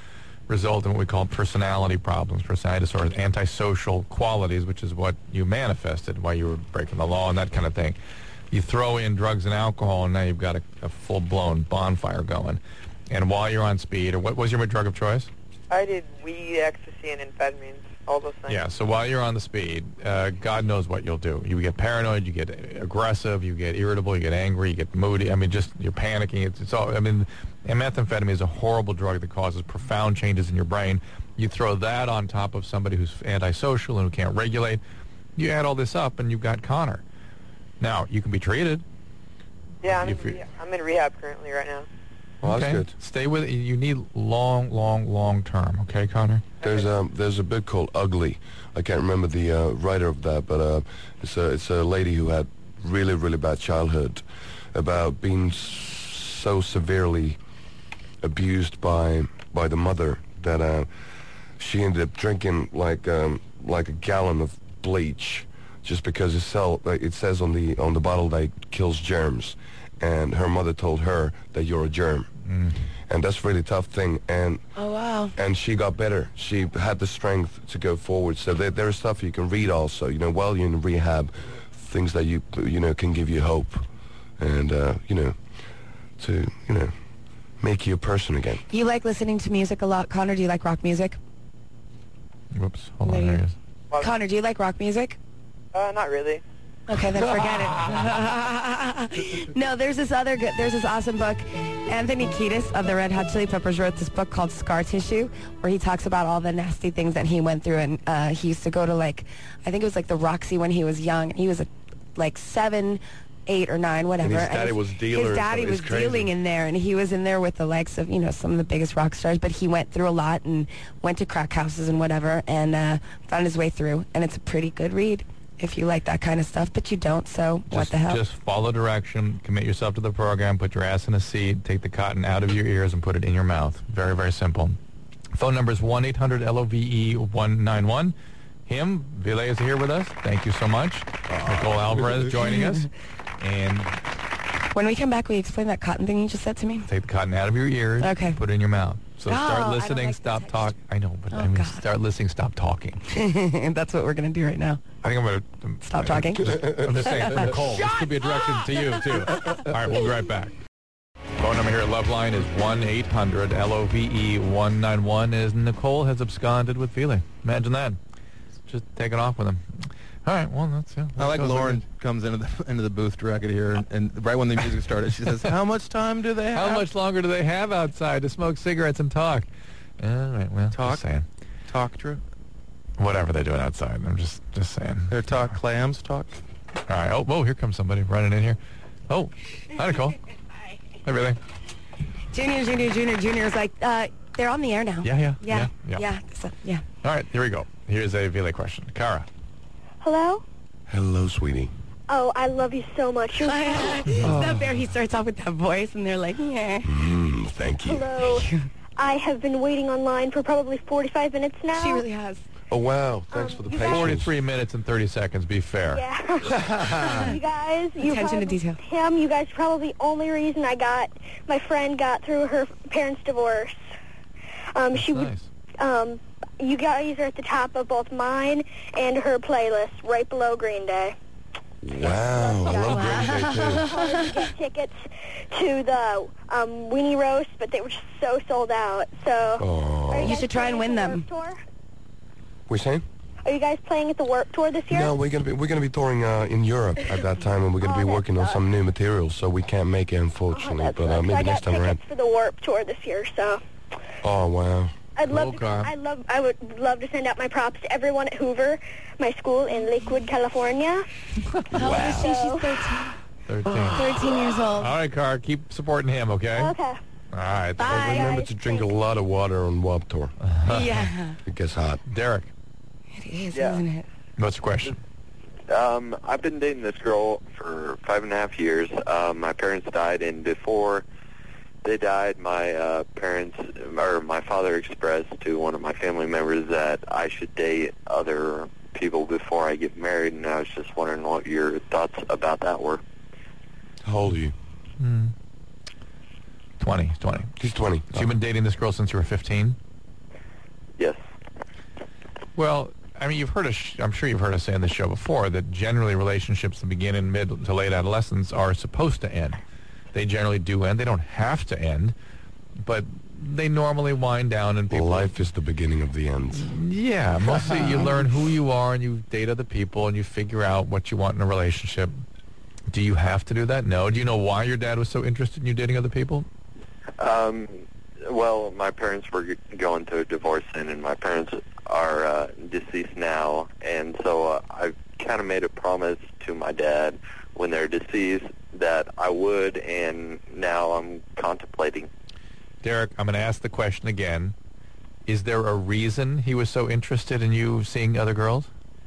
result in what we call personality problems, personality disorders, antisocial qualities, which is what you manifested while you were breaking the law and that kind of thing. You throw in drugs and alcohol, and now you've got a, a full-blown bonfire going. And while you're on speed, or what was your drug of choice? I did weed, ecstasy, and amphetamines, all those things. Yeah, so while you're on the speed, uh, God knows what you'll do. You get paranoid, you get aggressive, you get irritable, you get angry, you get moody. I mean, just you're panicking. It's, it's all. I mean, and methamphetamine is a horrible drug that causes profound changes in your brain. You throw that on top of somebody who's antisocial and who can't regulate. You add all this up, and you've got Connor. Now, you can be treated. Yeah, I'm in, If you- reha- I'm in rehab currently right now. Well, that's Okay. good. Stay with it. You need long, long, long term. Okay, Connor? There's um there's a book called Ugly. I can't remember the uh, writer of that, but uh, it's a it's a lady who had really really bad childhood, about being s- so severely abused by by the mother that uh, she ended up drinking like um, like a gallon of bleach just because it sell like it says on the on the bottle that it kills germs, and her mother told her that you're a germ. Mm. And that's a really tough thing, and Oh, wow. and she got better. She had the strength to go forward. So there, there is stuff you can read also, you know, while you're in rehab, things that you, you know, can give you hope and, uh, you know, to, you know, make you a person again. You like listening to music a lot, Connor? Do you like rock music? Whoops. Hold on. There he is. Connor, do you like rock music? Uh, not really. Okay, then forget it. No, there's this other good, there's this awesome book. Anthony Kiedis of the Red Hot Chili Peppers wrote this book called Scar Tissue, where he talks about all the nasty things that he went through. And uh, he used to go to, like, I think it was like the Roxy when he was young. He was a, like seven, eight or nine, whatever. And his daddy was dealer His or daddy something. was It's crazy. dealing in there, and he was in there with the likes of, you know, some of the biggest rock stars. But he went through a lot and went to crack houses and whatever, and uh, found his way through. And it's a pretty good read if you like that kind of stuff, but you don't, so what Just, the hell? just follow direction, commit yourself to the program, put your ass in a seat, take the cotton out of your ears and put it in your mouth. Very, very simple. Phone number is one eight hundred L O V E one nine one. Him, Ville is here with us. Thank you so much. Nicole Alvarez joining us. And When we come back, will you explain that cotton thing you just said to me? take the cotton out of your ears, Okay. put it in your mouth. So Oh, I start don't listening, like stop talk. I know, but Oh, I mean, God. start listening, stop talking. That's what we're going to do right now. I think I'm going to... Stop talking? I'm just saying, Nicole, this could be a direction to you, too. All right, we'll be right back. Phone number here at Loveline is one eight hundred L O V E one nine one, as Nicole has absconded with Ville. Imagine that. Just taking off with him. All right, well, that's... Yeah, I like that goes Lauren like comes into the into the booth directly here, and, and right when the music started, she says, "How much time do they that. have? How much longer do they have outside to smoke cigarettes and talk? All right, well, Talk? just saying. talk, Drew? Whatever they're doing outside, I'm just just saying. They're talk clams talk." All right. Oh, whoa, here comes somebody running in here. Oh, hi, Nicole. Hi. Everything. Junior, Junior, Junior, Junior is like, uh, they're on the air now. Yeah, yeah, Yeah, yeah, yeah. yeah. so- yeah. All right, here we go. Here's a Ville question. Kara. Hello? Hello, sweetie. Oh, I love you so much. You're It's not fair. He starts off with that voice, and they're like, yeah. Mm, thank you. Hello. I have been waiting online for probably forty-five minutes now. She really has. Oh, wow. Thanks for the you patience. forty-three minutes and thirty seconds. Be fair. Yeah. You guys, you Attention to probably- detail. Him, you guys are probably the only reason I got, my friend got through her parents' divorce. Um, she would, Nice. um, you guys are at the top of both mine and her playlist, right below Green Day. Wow. I love Green Day, too. I wanted to get tickets to the um, Weenie Roast, but they were just so sold out. So, Oh. are You guys should try and playing win at the them. Warped Tour? We're saying? Are you guys playing at the Warped Tour this year? No, we're gonna be we're gonna be touring uh, in Europe at that time, and we're gonna Oh, be that working on sucks. some new material, so we can't make it, unfortunately. That but uh, sucks. maybe I next got time around. tickets for the Warped Tour this year, so Oh wow. I'd love to. Cool, Carl. I love. I would love to send out my props to everyone at Hoover, my school in Lakewood, California. How old is she? She's thirteen. thirteen. thirteen years old. All right, Kara, keep supporting him, okay? Okay. All right. Bye. But remember to drink a lot of water on Warped Tour. Yeah. It gets hot. Derek, It is, Yeah. isn't it? what's the question? Um, I've been dating this girl for five and a half years. Um, my parents died, and before they died, my uh, parents, or my father expressed to one of my family members that I should date other people before I get married, and I was just wondering what your thoughts about that were. How old are you? twenty. He's twenty. He's twenty. So you've been dating this girl since you were fifteen? Well, I mean, you've heard us, I'm sure you've heard us say on this show before that generally relationships that begin in mid to late adolescence are supposed to end. They generally do end. They don't have to end, but they normally wind down and people... Life is the beginning of the end. Yeah, mostly you learn who you are and you date other people and you figure out what you want in a relationship. Do you have to do that? No. Do you know why your dad was so interested in you dating other people? Um, well, my parents were g- going through a divorce, and, and my parents are uh, deceased now, and so uh, I kind of made a promise to my dad when they're deceased that I would, and now I'm contemplating. Derek, I'm going to ask the question again. Is there a reason he was so interested in you seeing other girls?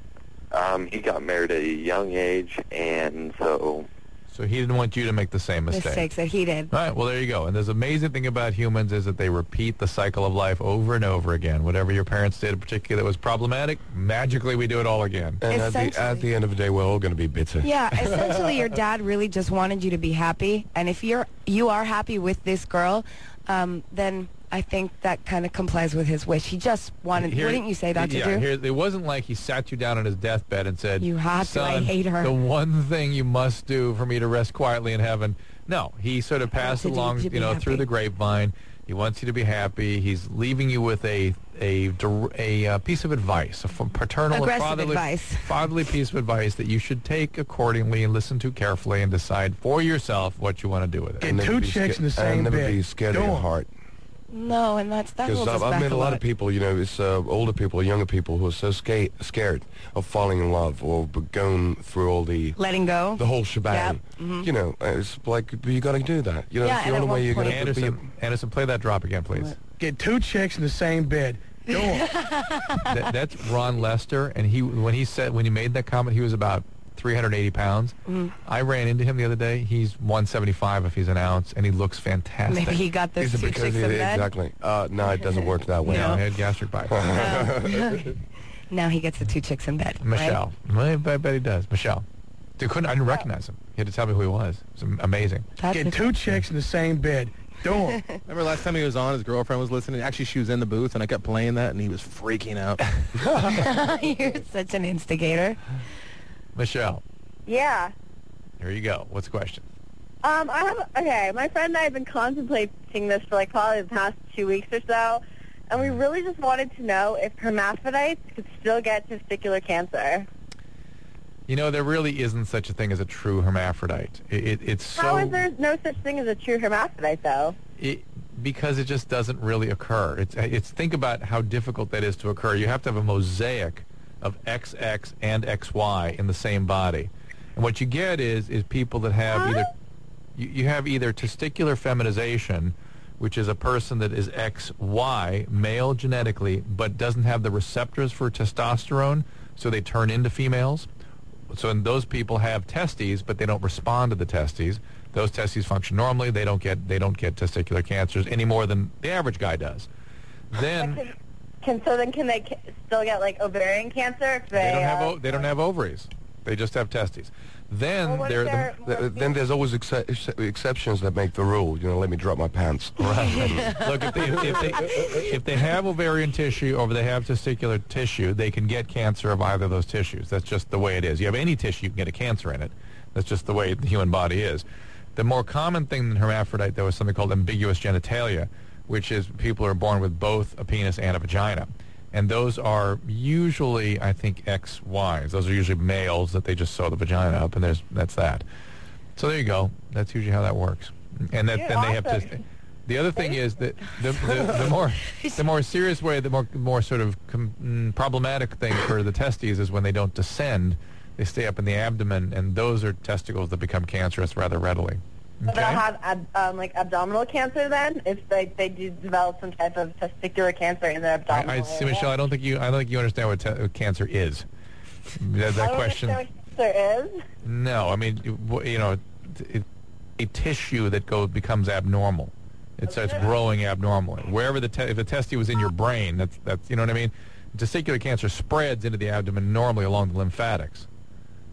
Um, he got married at a young age, and so... So he didn't want you to make the same mistake. Mistakes that he did. All right, well, there you go. And the amazing thing about humans is that they repeat the cycle of life over and over again. Whatever your parents did, particularly that was problematic, magically we do it all again. And at the, at the end of the day, we're all going to be bitter. Yeah, essentially your dad really just wanted you to be happy. And if you're you are happy with this girl, um, then I think that kind of complies with his wish. He just wanted, Here- wouldn't you say, Doctor Yeah, Drew? here, it wasn't like he sat you down on his deathbed and said, You have to, I "Son, hate her." the one thing you must do for me to rest quietly in heaven." No, he sort of passed to do along, to you be know, through happy. the grapevine. He wants you to be happy. He's leaving you with a a dir- a, uh piece of advice, a f- paternal Aggressive and fatherly, advice. fatherly piece of advice that you should take accordingly and listen to carefully and decide for yourself what you want to do with it. And never be sca- and never be scared of your heart. No, and that's that Because holds us I've, I've back met a lot of people, you know, it's uh, older people, younger people who are so sca- scared of falling in love or b- going through all the... Letting go. The whole shebang. Yep. Mhm. You know, uh, it's like, you got to do that. You know, Yeah, it's the and only at way one you're going point- to Anderson, Anderson, play that drop again, please. Get two chicks in the same bed. Go on. that, that's Ron Lester, and he when he said when he made that comment, he was about three hundred eighty pounds. Mhm. I ran into him the other day. He's one seventy-five if he's an ounce, and he looks fantastic. Maybe he got those Is it two because chicks he- in bed. Exactly. Uh, no, it doesn't work that way. No, he had gastric bypass. Now he gets the two chicks in bed. Michelle. Well, I bet he does. Michelle. Dude, couldn't, I didn't recognize him. He had to tell me who he was. It was am- amazing. Get two chicks in the same bed. Go on. Remember last time he was on, his girlfriend was listening. Actually, she was in the booth, and I kept playing that, and he was freaking out. You're such an instigator. Michelle, Yeah. here you go. What's the question? Um, I have, okay, my friend and I have been contemplating this for like probably the past two weeks or so, and we really just wanted to know if hermaphrodites could still get testicular cancer. You know, there really isn't such a thing as a true hermaphrodite. It, it, it's so... How is there no such thing as a true hermaphrodite, though? It, because it just doesn't really occur. It's, it's think about how difficult that is to occur. You have to have a mosaic of X X and X Y in the same body, and what you get is is people that have either you, you have either testicular feminization, which is a person that is X Y male genetically but doesn't have the receptors for testosterone, so they turn into females. So and those people have testes, but they don't respond to the testes. Those testes function normally. They don't get they don't get testicular cancers any more than the average guy does. Then Can, can so then can they ca- still get like ovarian cancer if they? they don't have uh, o- they don't have ovaries. They just have testes. Then Well, what they're if the, they're- Th- Then there's always ex- ex- exceptions that make the rule. You know, let me drop my pants. Right. Look, if they, if, they, if they have ovarian tissue or they have testicular tissue, they can get cancer of either of those tissues. That's just the way it is. You have any tissue, you can get a cancer in it. That's just the way the human body is. The more common thing than hermaphrodite, though, is something called ambiguous genitalia, which is people are born with both a penis and a vagina. And those are usually, I think, X Ys. Those are usually males that they just sew the vagina up, and there's that's that. So there you go. That's usually how that works. And that You're then they have awesome. to. The other thing is that the, the, the more the more serious way, the more more sort of com, mm, problematic thing for the testes is when they don't descend, they stay up in the abdomen, and those are testicles that become cancerous rather readily. So they'll Okay. have ab- um, like abdominal cancer then if they they do develop some type of testicular cancer in their abdominal I, I see, area? Michelle. I don't think you. I don't think you understand what, te- what cancer is. That, I that don't question. understand what cancer is. No, I mean, you w- you know, it, it, a tissue that goes becomes abnormal. It starts growing abnormally. Wherever the te- if the testy was in your brain, that's that's you know what I mean. Testicular cancer spreads into the abdomen normally along the lymphatics.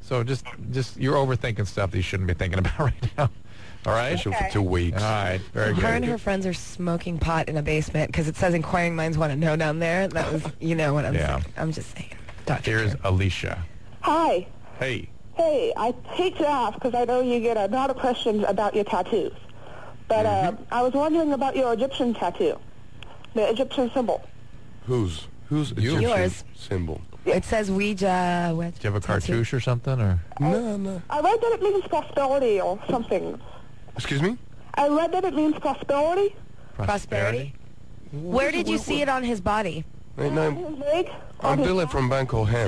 So just, just you're overthinking stuff that you shouldn't be thinking about right now. All right? Especially for two weeks. All right. Very Her good. and her friends are smoking pot in a basement because it says inquiring minds want to know down there. That was, you know what I'm Yeah. saying. I'm just saying. Doctor Here's Alicia. Hi. Hey. Hey, I hate to ask because I know you get a lot of questions about your tattoos. But uh, I was wondering about your Egyptian tattoo, the Egyptian symbol. Whose? Whose Egyptian Yours. symbol? It says Ouija. What? Do you have a cartouche or something? Or No, no. I read that it means prosperity or something. Excuse me? I read that it means prosperity. Prosperity? Where did you see it on his body? Ain't no, His leg. I'm Billy from Bangkok Ham.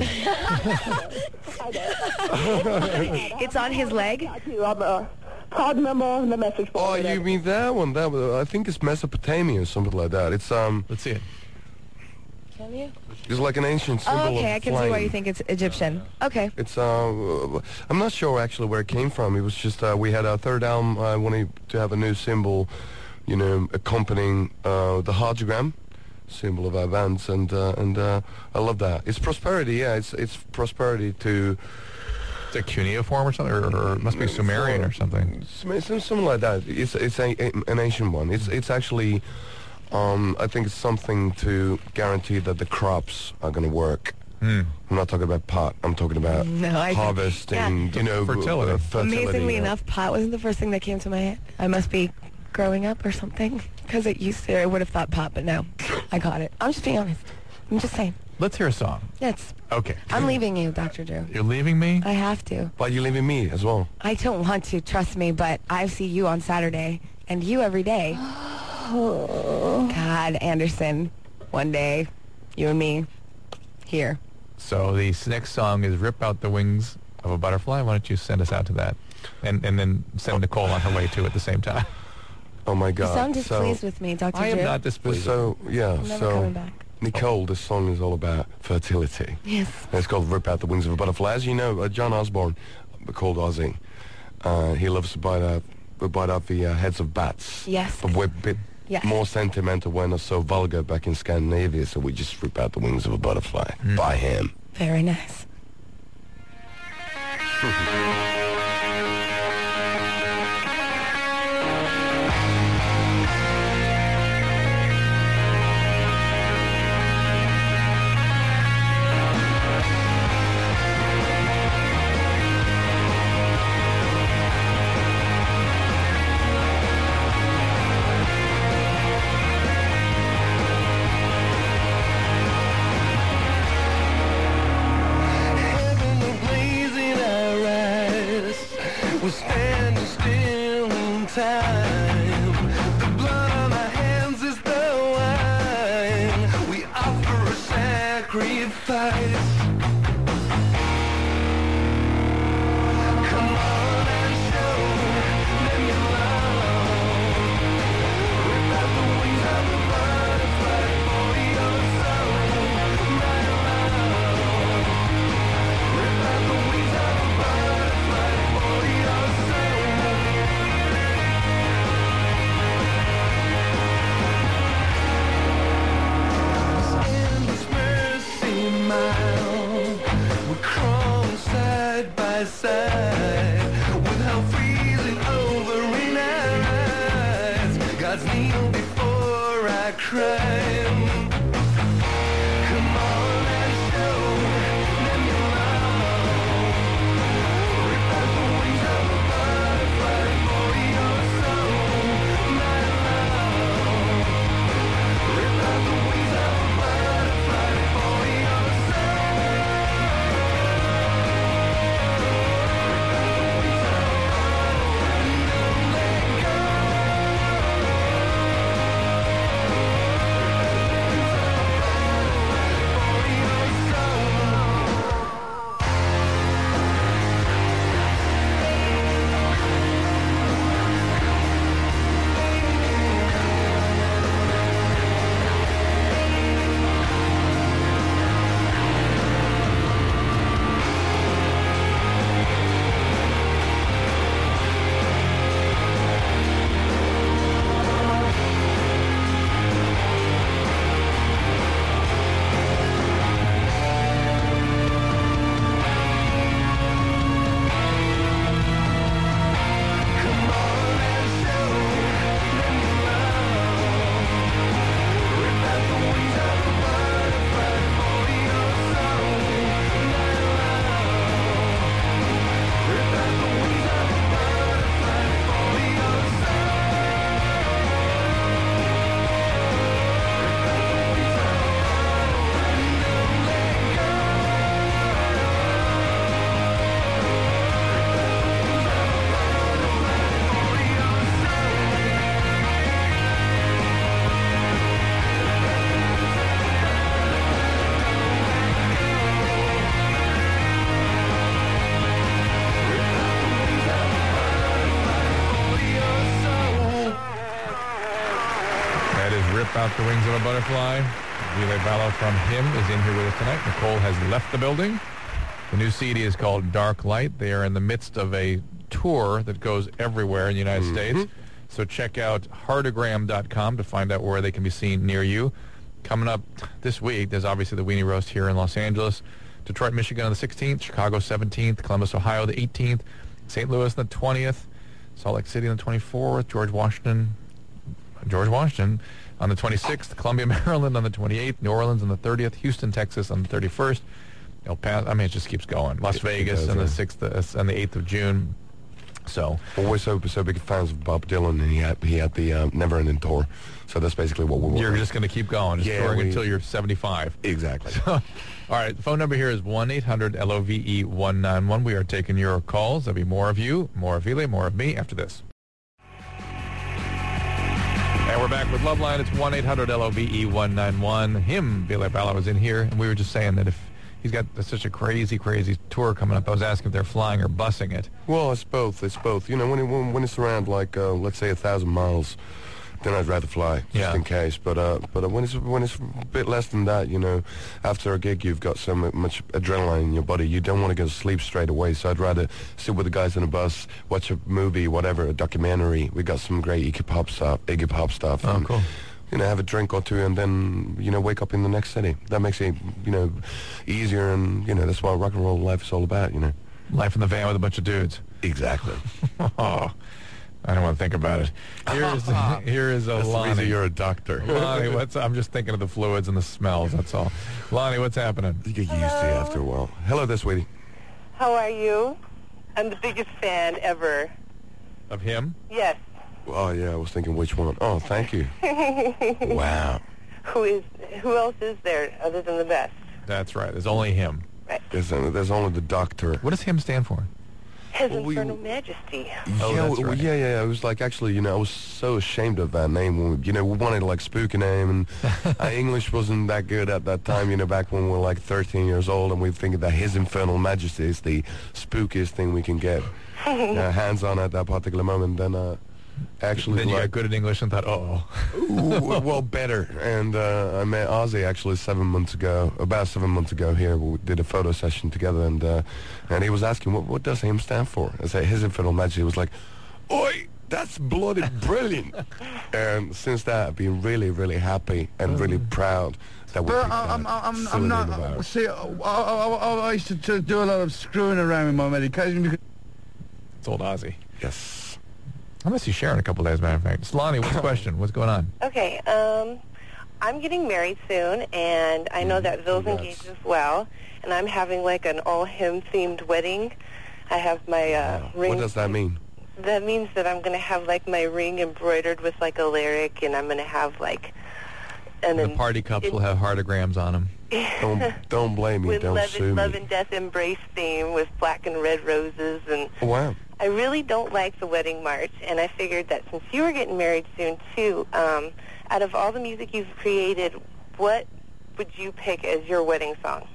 It's on his leg? Tattoo. I'm a proud member of the message board. Oh, you mean that one? That was, I think it's Mesopotamia or something like that. It's um. Let's see it. Can you? It's like an ancient symbol Oh, okay. of I can flame. see why you think it's Egyptian. Okay. It's uh, I'm not sure actually where it came from. It was just uh, we had our third album. I wanted to have a new symbol, you know, accompanying uh, the hologram symbol of our bands, and uh, and uh, I love that. It's prosperity, yeah. It's it's prosperity to. It's a cuneiform or something, or, or it must be Sumerian or something. Some- Something like that. It's it's a, a, an ancient one. It's it's actually. Um, I think it's something to guarantee that the crops are going to work. Hmm. I'm not talking about pot. I'm talking about No, I think- harvesting, yeah. you know, Fertility. uh, fertility. Amazingly yeah. enough, pot wasn't the first thing that came to my head. I must be growing up or something because it used to. I would have thought pot, but no, I got it. I'm just being honest. I'm just saying. Let's hear a song. Yes. Okay. I'm leaving you, Doctor Drew. You're leaving me? I have to. But you're leaving me as well. I don't want to, trust me, but I see you on Saturday and you every day. God, Anderson, one day, you and me, here. So the next song is "Rip Out the Wings of a Butterfly." Why don't you send us out to that, and and then send Nicole on her way too at the same time. Oh my You God! sound so, displeased with me, Doctor I am Drew. not displeased. So yeah, I'm never so coming back. Nicole, this song is all about fertility. Yes. And it's called "Rip Out the Wings of a Butterfly." As you know, uh, John Osborne, uh, called Ozzy, uh, he loves to bite out, bite out the uh, heads of bats. Yes. But we're a bit Yes. more sentimental. We're not so vulgar back in Scandinavia, so we just rip out the wings of a butterfly by him. Very nice. Heaven ablaze in our eyes. We're standing still in time. The blood on our hands is the wine. We offer a sacrifice. Come on and show them your love. Rip out the wings of the butterfly for your soul, my love. Rip out the wings of a butterfly for your soul. This endless mercy mile, we're crawling side by side, with hell freezing over in our eyes. God's kneel before our crime. Come on and show them your love. Rip out the wings of a butterfly for your soul, my love. Rip out the wings of a butterfly for your soul. Rip out the wings of a butterfly, don't let go. Rip Strip Out the Wings of a Butterfly. Vile Ballo from Him is in here with us tonight. Nicole has left the building. The new C D is called Dark Light. They are in the midst of a tour that goes everywhere in the United Mm-hmm. States. So check out heartagram dot com to find out where they can be seen near you. Coming up this week, there's obviously the Weenie Roast here in Los Angeles. Detroit, Michigan on the sixteenth, Chicago seventeenth, Columbus, Ohio the eighteenth, Saint Louis on the twentieth, Salt Lake City on the twenty-fourth, George Washington, George Washington on the twenty-sixth, Columbia, Maryland on the twenty-eighth, New Orleans on the thirtieth, Houston, Texas on the thirty-first, El Paso, I mean, it just keeps going. Las It- it Vegas does, on the yeah. sixth uh, and the eighth of June. So Well, we're so, so big fans of Bob Dylan, and he had, he had the um, Never Ending Tour. So that's basically what we're you're just going to keep going, just Yeah, touring we- until you're seventy-five. Exactly. All right, the phone number here is one eight hundred L O V E one nine one. We are taking your calls. There'll be more of you, more of Vile, more of me after this. And we're back with Loveline. It's one eight hundred L O V E one nine one. Him, Vile Ballo, is in here, and we were just saying that if he's got such a crazy, crazy tour coming up, I was asking if they're flying or busing it. Well, it's both. It's both. You know, when it, when, when it's around like uh, let's say a thousand miles, then I'd rather fly just Yeah. in case. But uh, but uh, when it's when it's a bit less than that, you know, after a gig you've got so mu- much adrenaline in your body, you don't want to go to sleep straight away. So I'd rather sit with the guys on the bus, watch a movie, whatever, a documentary. We got some great Iggy Pop stuff. Iggy Pop stuff. Oh, and, cool. You know, have a drink or two, and then you know, wake up in the next city. That makes it you know easier, and you know that's what rock and roll life is all about. You know. Life in the van with a bunch of dudes. Exactly. Oh, I don't want to think about it. Here is here is a That's the Lonnie. reason you're a doctor. Lonnie, what's? I'm just thinking of the fluids and the smells. That's all. Lonnie, what's happening? You get used to it after a while. Hello there, sweetie. How are you? I'm the biggest fan ever. Of him? Yes. Oh yeah, I was thinking which one. Oh, thank you. Wow. Who is? Who else is there other than the best? That's right. There's only him. There's, uh, there's only the doctor. What does him stand for? His Well, we- Infernal Majesty. Oh, yeah, that's well, right. yeah, yeah, yeah. It was like actually, you know, I was so ashamed of that name. When we, you know, we wanted like spooky name, and our English wasn't that good at that time. You know, back when we were like thirteen years old, and we thinking that His Infernal Majesty is the spookiest thing we can get uh, hands on at that particular moment. Then, uh, actually, Then you like, got good at English and thought, oh. Ooh, well, better. And uh, I met Ozzy actually seven months ago, about seven months ago here. We did a photo session together, and uh, and he was asking, what, what does him stand for? I said, His Infernal Majesty. He was like, oi, that's bloody brilliant. And since that, I've been really, really happy and really proud that we But picked I- I'm, that I'm, silly I'm name of not. ours. See, I, I, I, I used to, to do a lot of screwing around with my medication because. It's old Ozzy. Yes. I must see Sharon a couple days, matter of fact. It's Lonnie, what's the question? What's going on? Okay. Um, I'm getting married soon, and I know that Ville's Congrats. engaged as well. And I'm having like an all him themed wedding. I have my uh, ring. What does that mean? That means that I'm going to have like my ring embroidered with like a lyric, and I'm going to have like. And The then party cups will have heartograms on them. Don't don't blame me. with Don't love, sue love me. and death embrace theme with black and red roses, and Oh, wow. I really don't like the wedding march, and I figured that since you were getting married soon too, um, out of all the music you've created, what would you pick as your wedding song?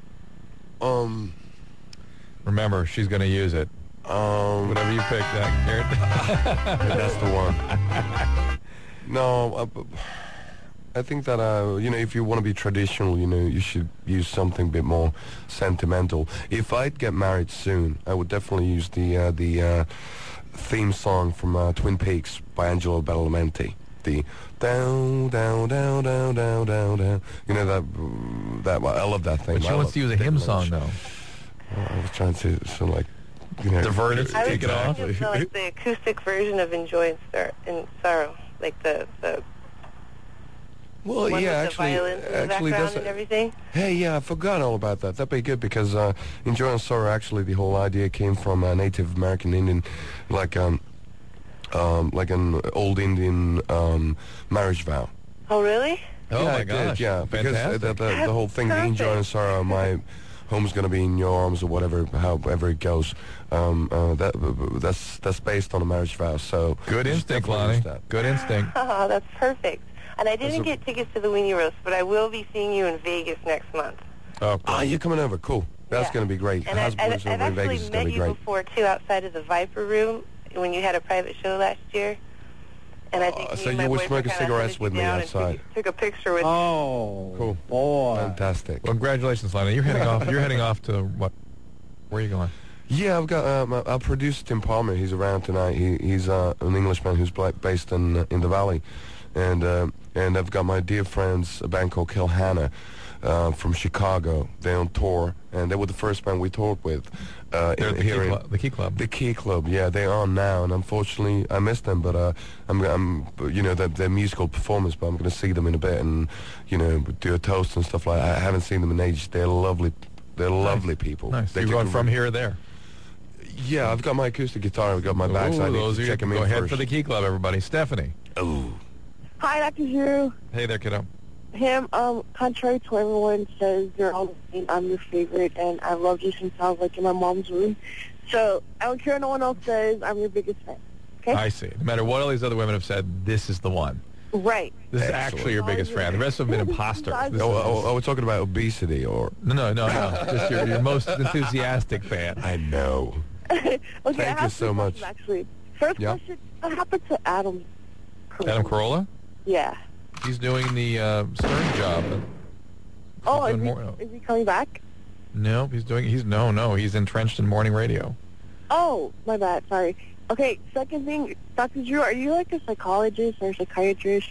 Um. Remember, she's going to use it. Um. Whatever you pick, Zach. Garrett. Yeah, that's the one. No, uh, b- I think that uh, you know, if you want to be traditional, you know, you should use something a bit more sentimental. If I'd get married soon, I would definitely use the uh, the uh, theme song from uh, Twin Peaks by Angelo Badalamenti. The down, down, down, down, down, down, down. You know that that I love that thing. But she I wants love to use a Dick hymn Lynch. song, though. I was trying to sort of like, you know, Divert it, I was take it off. thinking of the, like the acoustic version of "Enjoy and, Sor- and Sorrow," like the the Well, one yeah, with actually, the violins in the actually, background that's and everything. Hey, yeah, I forgot all about that. That'd be good because uh, Enjoy and Sorrow, actually, the whole idea came from a Native American Indian, like um, um, like an old Indian um, marriage vow. Oh, really? Oh, yeah, my I did, gosh. yeah, because uh, Fantastic. the, the, the whole thing, the Enjoy and Sorrow, my home's gonna be in your arms or whatever, however it goes. Um, uh, that that's that's based on a marriage vow. So Good you should instinct, definitely Lonnie. use that. Good instinct. Oh, that's perfect. And I didn't a- get tickets to the Weenie Roast, but I will be seeing you in Vegas next month. Oh, Ah, you're coming over. Cool. That's Yeah. gonna be great. And I, Hasbro's I've, over I've in actually Vegas is gonna met be you great. before, too, outside of the Viper Room when you had a private show last year. And I think Uh, me so and my you would boyfriend smoke a kinda cigarettes hunted with you me down and outside. Took, took a picture with Oh, Cool. boy. Fantastic. Well, congratulations, Lana. You're heading off. You're heading off to what? Where are you going? Yeah, I've got um, our producer Tim Palmer. He's around tonight. He, he's uh, an Englishman who's bla- based in uh, in the Valley, and uh, and I've got my dear friends, a band called Kill Hannah, uh, from Chicago. They're on tour, and they were the first band we toured with. Uh, They're in, the, here key in- Club, the Key Club. The Key Club, yeah, they are now, and unfortunately, I miss them. But uh, I'm, I'm, you know, they're, they're musical performers. But I'm going to see them in a bit, and you know, do a toast and stuff like that. I haven't seen them in ages. They're lovely, they're lovely people. Nice. They You're took going a from re- here to there. Yeah, I've got my acoustic guitar. I've got my bags. Ooh, I need those to of check you them go in ahead first. for the Key Club, everybody. Stephanie. Oh. Hi, Doctor Drew. Hey there, kiddo. Him, um, contrary to what everyone says, you're all the same. I'm your favorite, and I love you since I was like in my mom's room. So I don't care what no one else says. I'm your biggest fan. Okay? I see. No matter what all these other women have said, this is the one. Right. This is Excellent. actually your biggest fan. The rest of them have been imposters. This Oh, is- oh, oh, we're talking about obesity, or no, no, no, no. Just your, your most enthusiastic fan. I know. okay, I Thank have you so two much. questions, actually. First Yeah. question, what happened to Adam? Adam Carolla. Yeah. He's doing the uh, Stern job. Oh, is doing he, more- is he coming back? No, he's doing. He's no, no. He's entrenched in morning radio. Oh, my bad. Sorry. Okay, second thing, Doctor Drew, are you like a psychologist or a psychiatrist?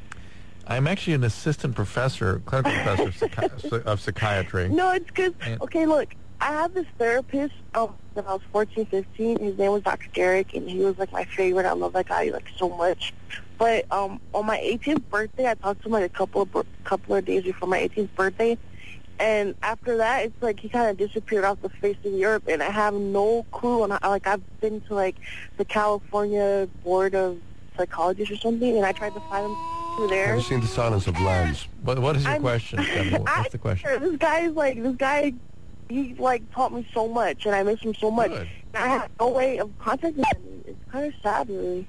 I'm actually an assistant professor, clinical professor of, psychi- of psychiatry. No, it's because, And- okay, look, I had this therapist um, when I was fourteen, fifteen. His name was Doctor Garrick, and he was, like, my favorite. I love that guy, like, so much. But um, on my eighteenth birthday, I talked to him, like, a couple of, bir- couple of days before my eighteenth birthday. And after that, it's like he kind of disappeared off the face of the earth, and I have no clue. On how, like, I've been to, like, the California Board of Psychologists or something, and I tried to find him through there. Have you seen The Silence of Lambs? What, what is your I'm- question, Stephanie? What's the question? This guy's like, this guy, he like taught me so much, and I miss him so much. Good. And I have no way of contacting him. It's kind of sad, really.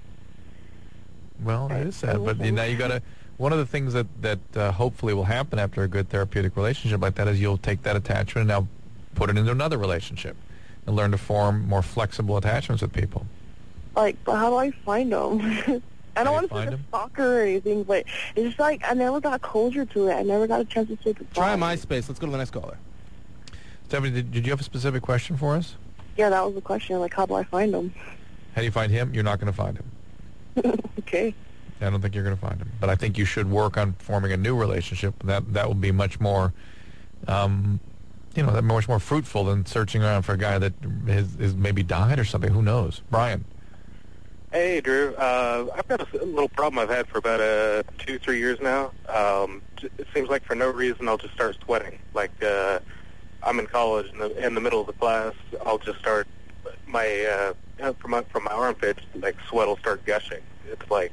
Well, it is sad, but now you got to. One of the things that that uh, hopefully will happen after a good therapeutic relationship like that is you'll take that attachment and now put it into another relationship and learn to form more flexible attachments with people. Like, but how do I find him? I don't want to find say a him? stalker or anything, but it's just like I never got closure to it. I never got a chance to say goodbye. Try MySpace. Let's go to the next caller. Stephanie, did, did you have a specific question for us? Yeah, that was the question. Like, how do I find him? How do you find him? You're not going to find him. Okay. I don't think you're going to find him. But I think you should work on forming a new relationship. That that will be much more, um, you know, that much more fruitful than searching around for a guy that is, is maybe died or something. Who knows? Brian. Hey, Drew. Uh, I've got a s- little problem I've had for about uh, two, three years now. Um, j- it seems like for no reason I'll just start sweating. Like uh, I'm in college, in the, in the middle of the class, I'll just start my uh, from my from my armpits, like sweat will start gushing. It's like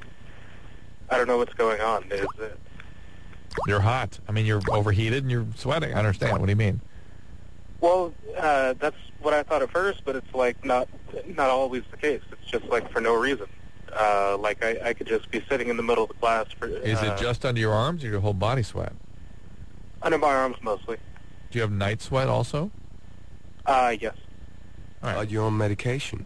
I don't know what's going on. Is it? You're hot. I mean, you're overheated and you're sweating. I understand. What do you mean? Well, uh, that's what I thought at first, but it's like not not always the case. It's just like for no reason. Uh, like I, I could just be sitting in the middle of the class. For, Is uh, it just under your arms or your whole body sweat? under my arms mostly? Do you have night sweat also? Uh, yes. Are you on medication?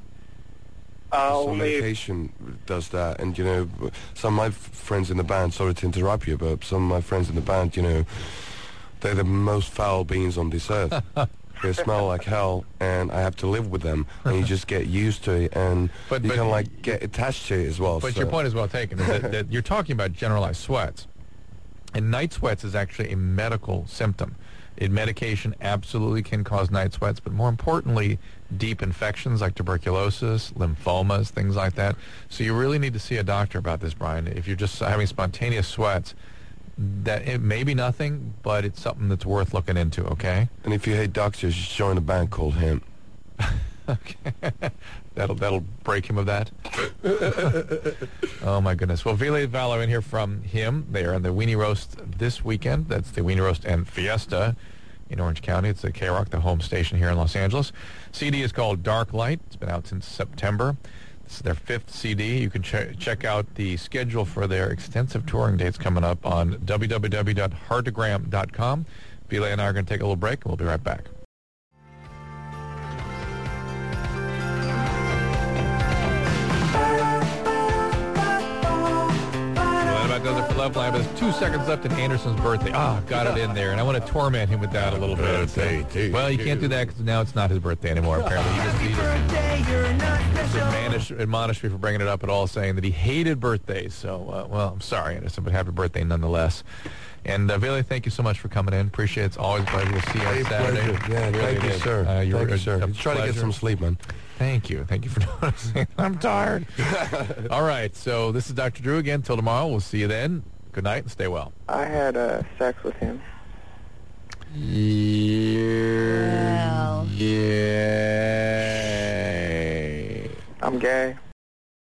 Uh, Some only medication does that, and you know, some of my f- friends in the band. Sorry to interrupt you, but some of my friends in the band, you know, they're the most foul beings on this earth. They smell like hell, and I have to live with them. And you just get used to it, and But- you but- can like get attached to it as well. But so. your point is well taken. Is that, that you're talking about generalized sweats, and night sweats is actually a medical symptom. It, medication absolutely can cause night sweats, but more importantly, deep infections like tuberculosis, lymphomas, things like that. So you really need to see a doctor about this, Brian. If you're just having spontaneous sweats, that it may be nothing, but it's something that's worth looking into. Okay. And if you hate doctors, just join a band called Him. Okay. that'll that'll break him of that. Oh my goodness. Well, Vile Valor in here from him. They are in the Weenie Roast this weekend. That's the Weenie Roast and Fiesta in Orange County. It's the K-Rock, the home station here in Los Angeles. C D is called Dark Light. It's been out since September. This is their fifth C D. You can ch- check out the schedule for their extensive touring dates coming up on w w w dot heartogram dot com. Vile and I are going to take a little break, and we'll be right back. Love Line, but there's two seconds left in Anderson's birthday. Ah, got it in there, and I want to torment him with that a little bit. So, well, you can't do that because now it's not his birthday anymore, apparently. He just, he just admonish, admonished me for bringing it up at all, saying that he hated birthdays. So, uh, well, I'm sorry, Anderson, but happy birthday nonetheless. And, uh, Vili, thank you so much for coming in. Appreciate it. It's always a pleasure to see you on Saturday. Pleasure. Yeah, Really thank you, is. sir. Uh, you're thank you, a- sir. a Try to get pleasure. some sleep, man. Thank you. Thank you for noticing. I'm tired. All right, so this is Doctor Drew again. Till tomorrow. We'll see you then. Good night and stay well. I had uh, sex with him. Yeah. Well. Yeah. I'm gay.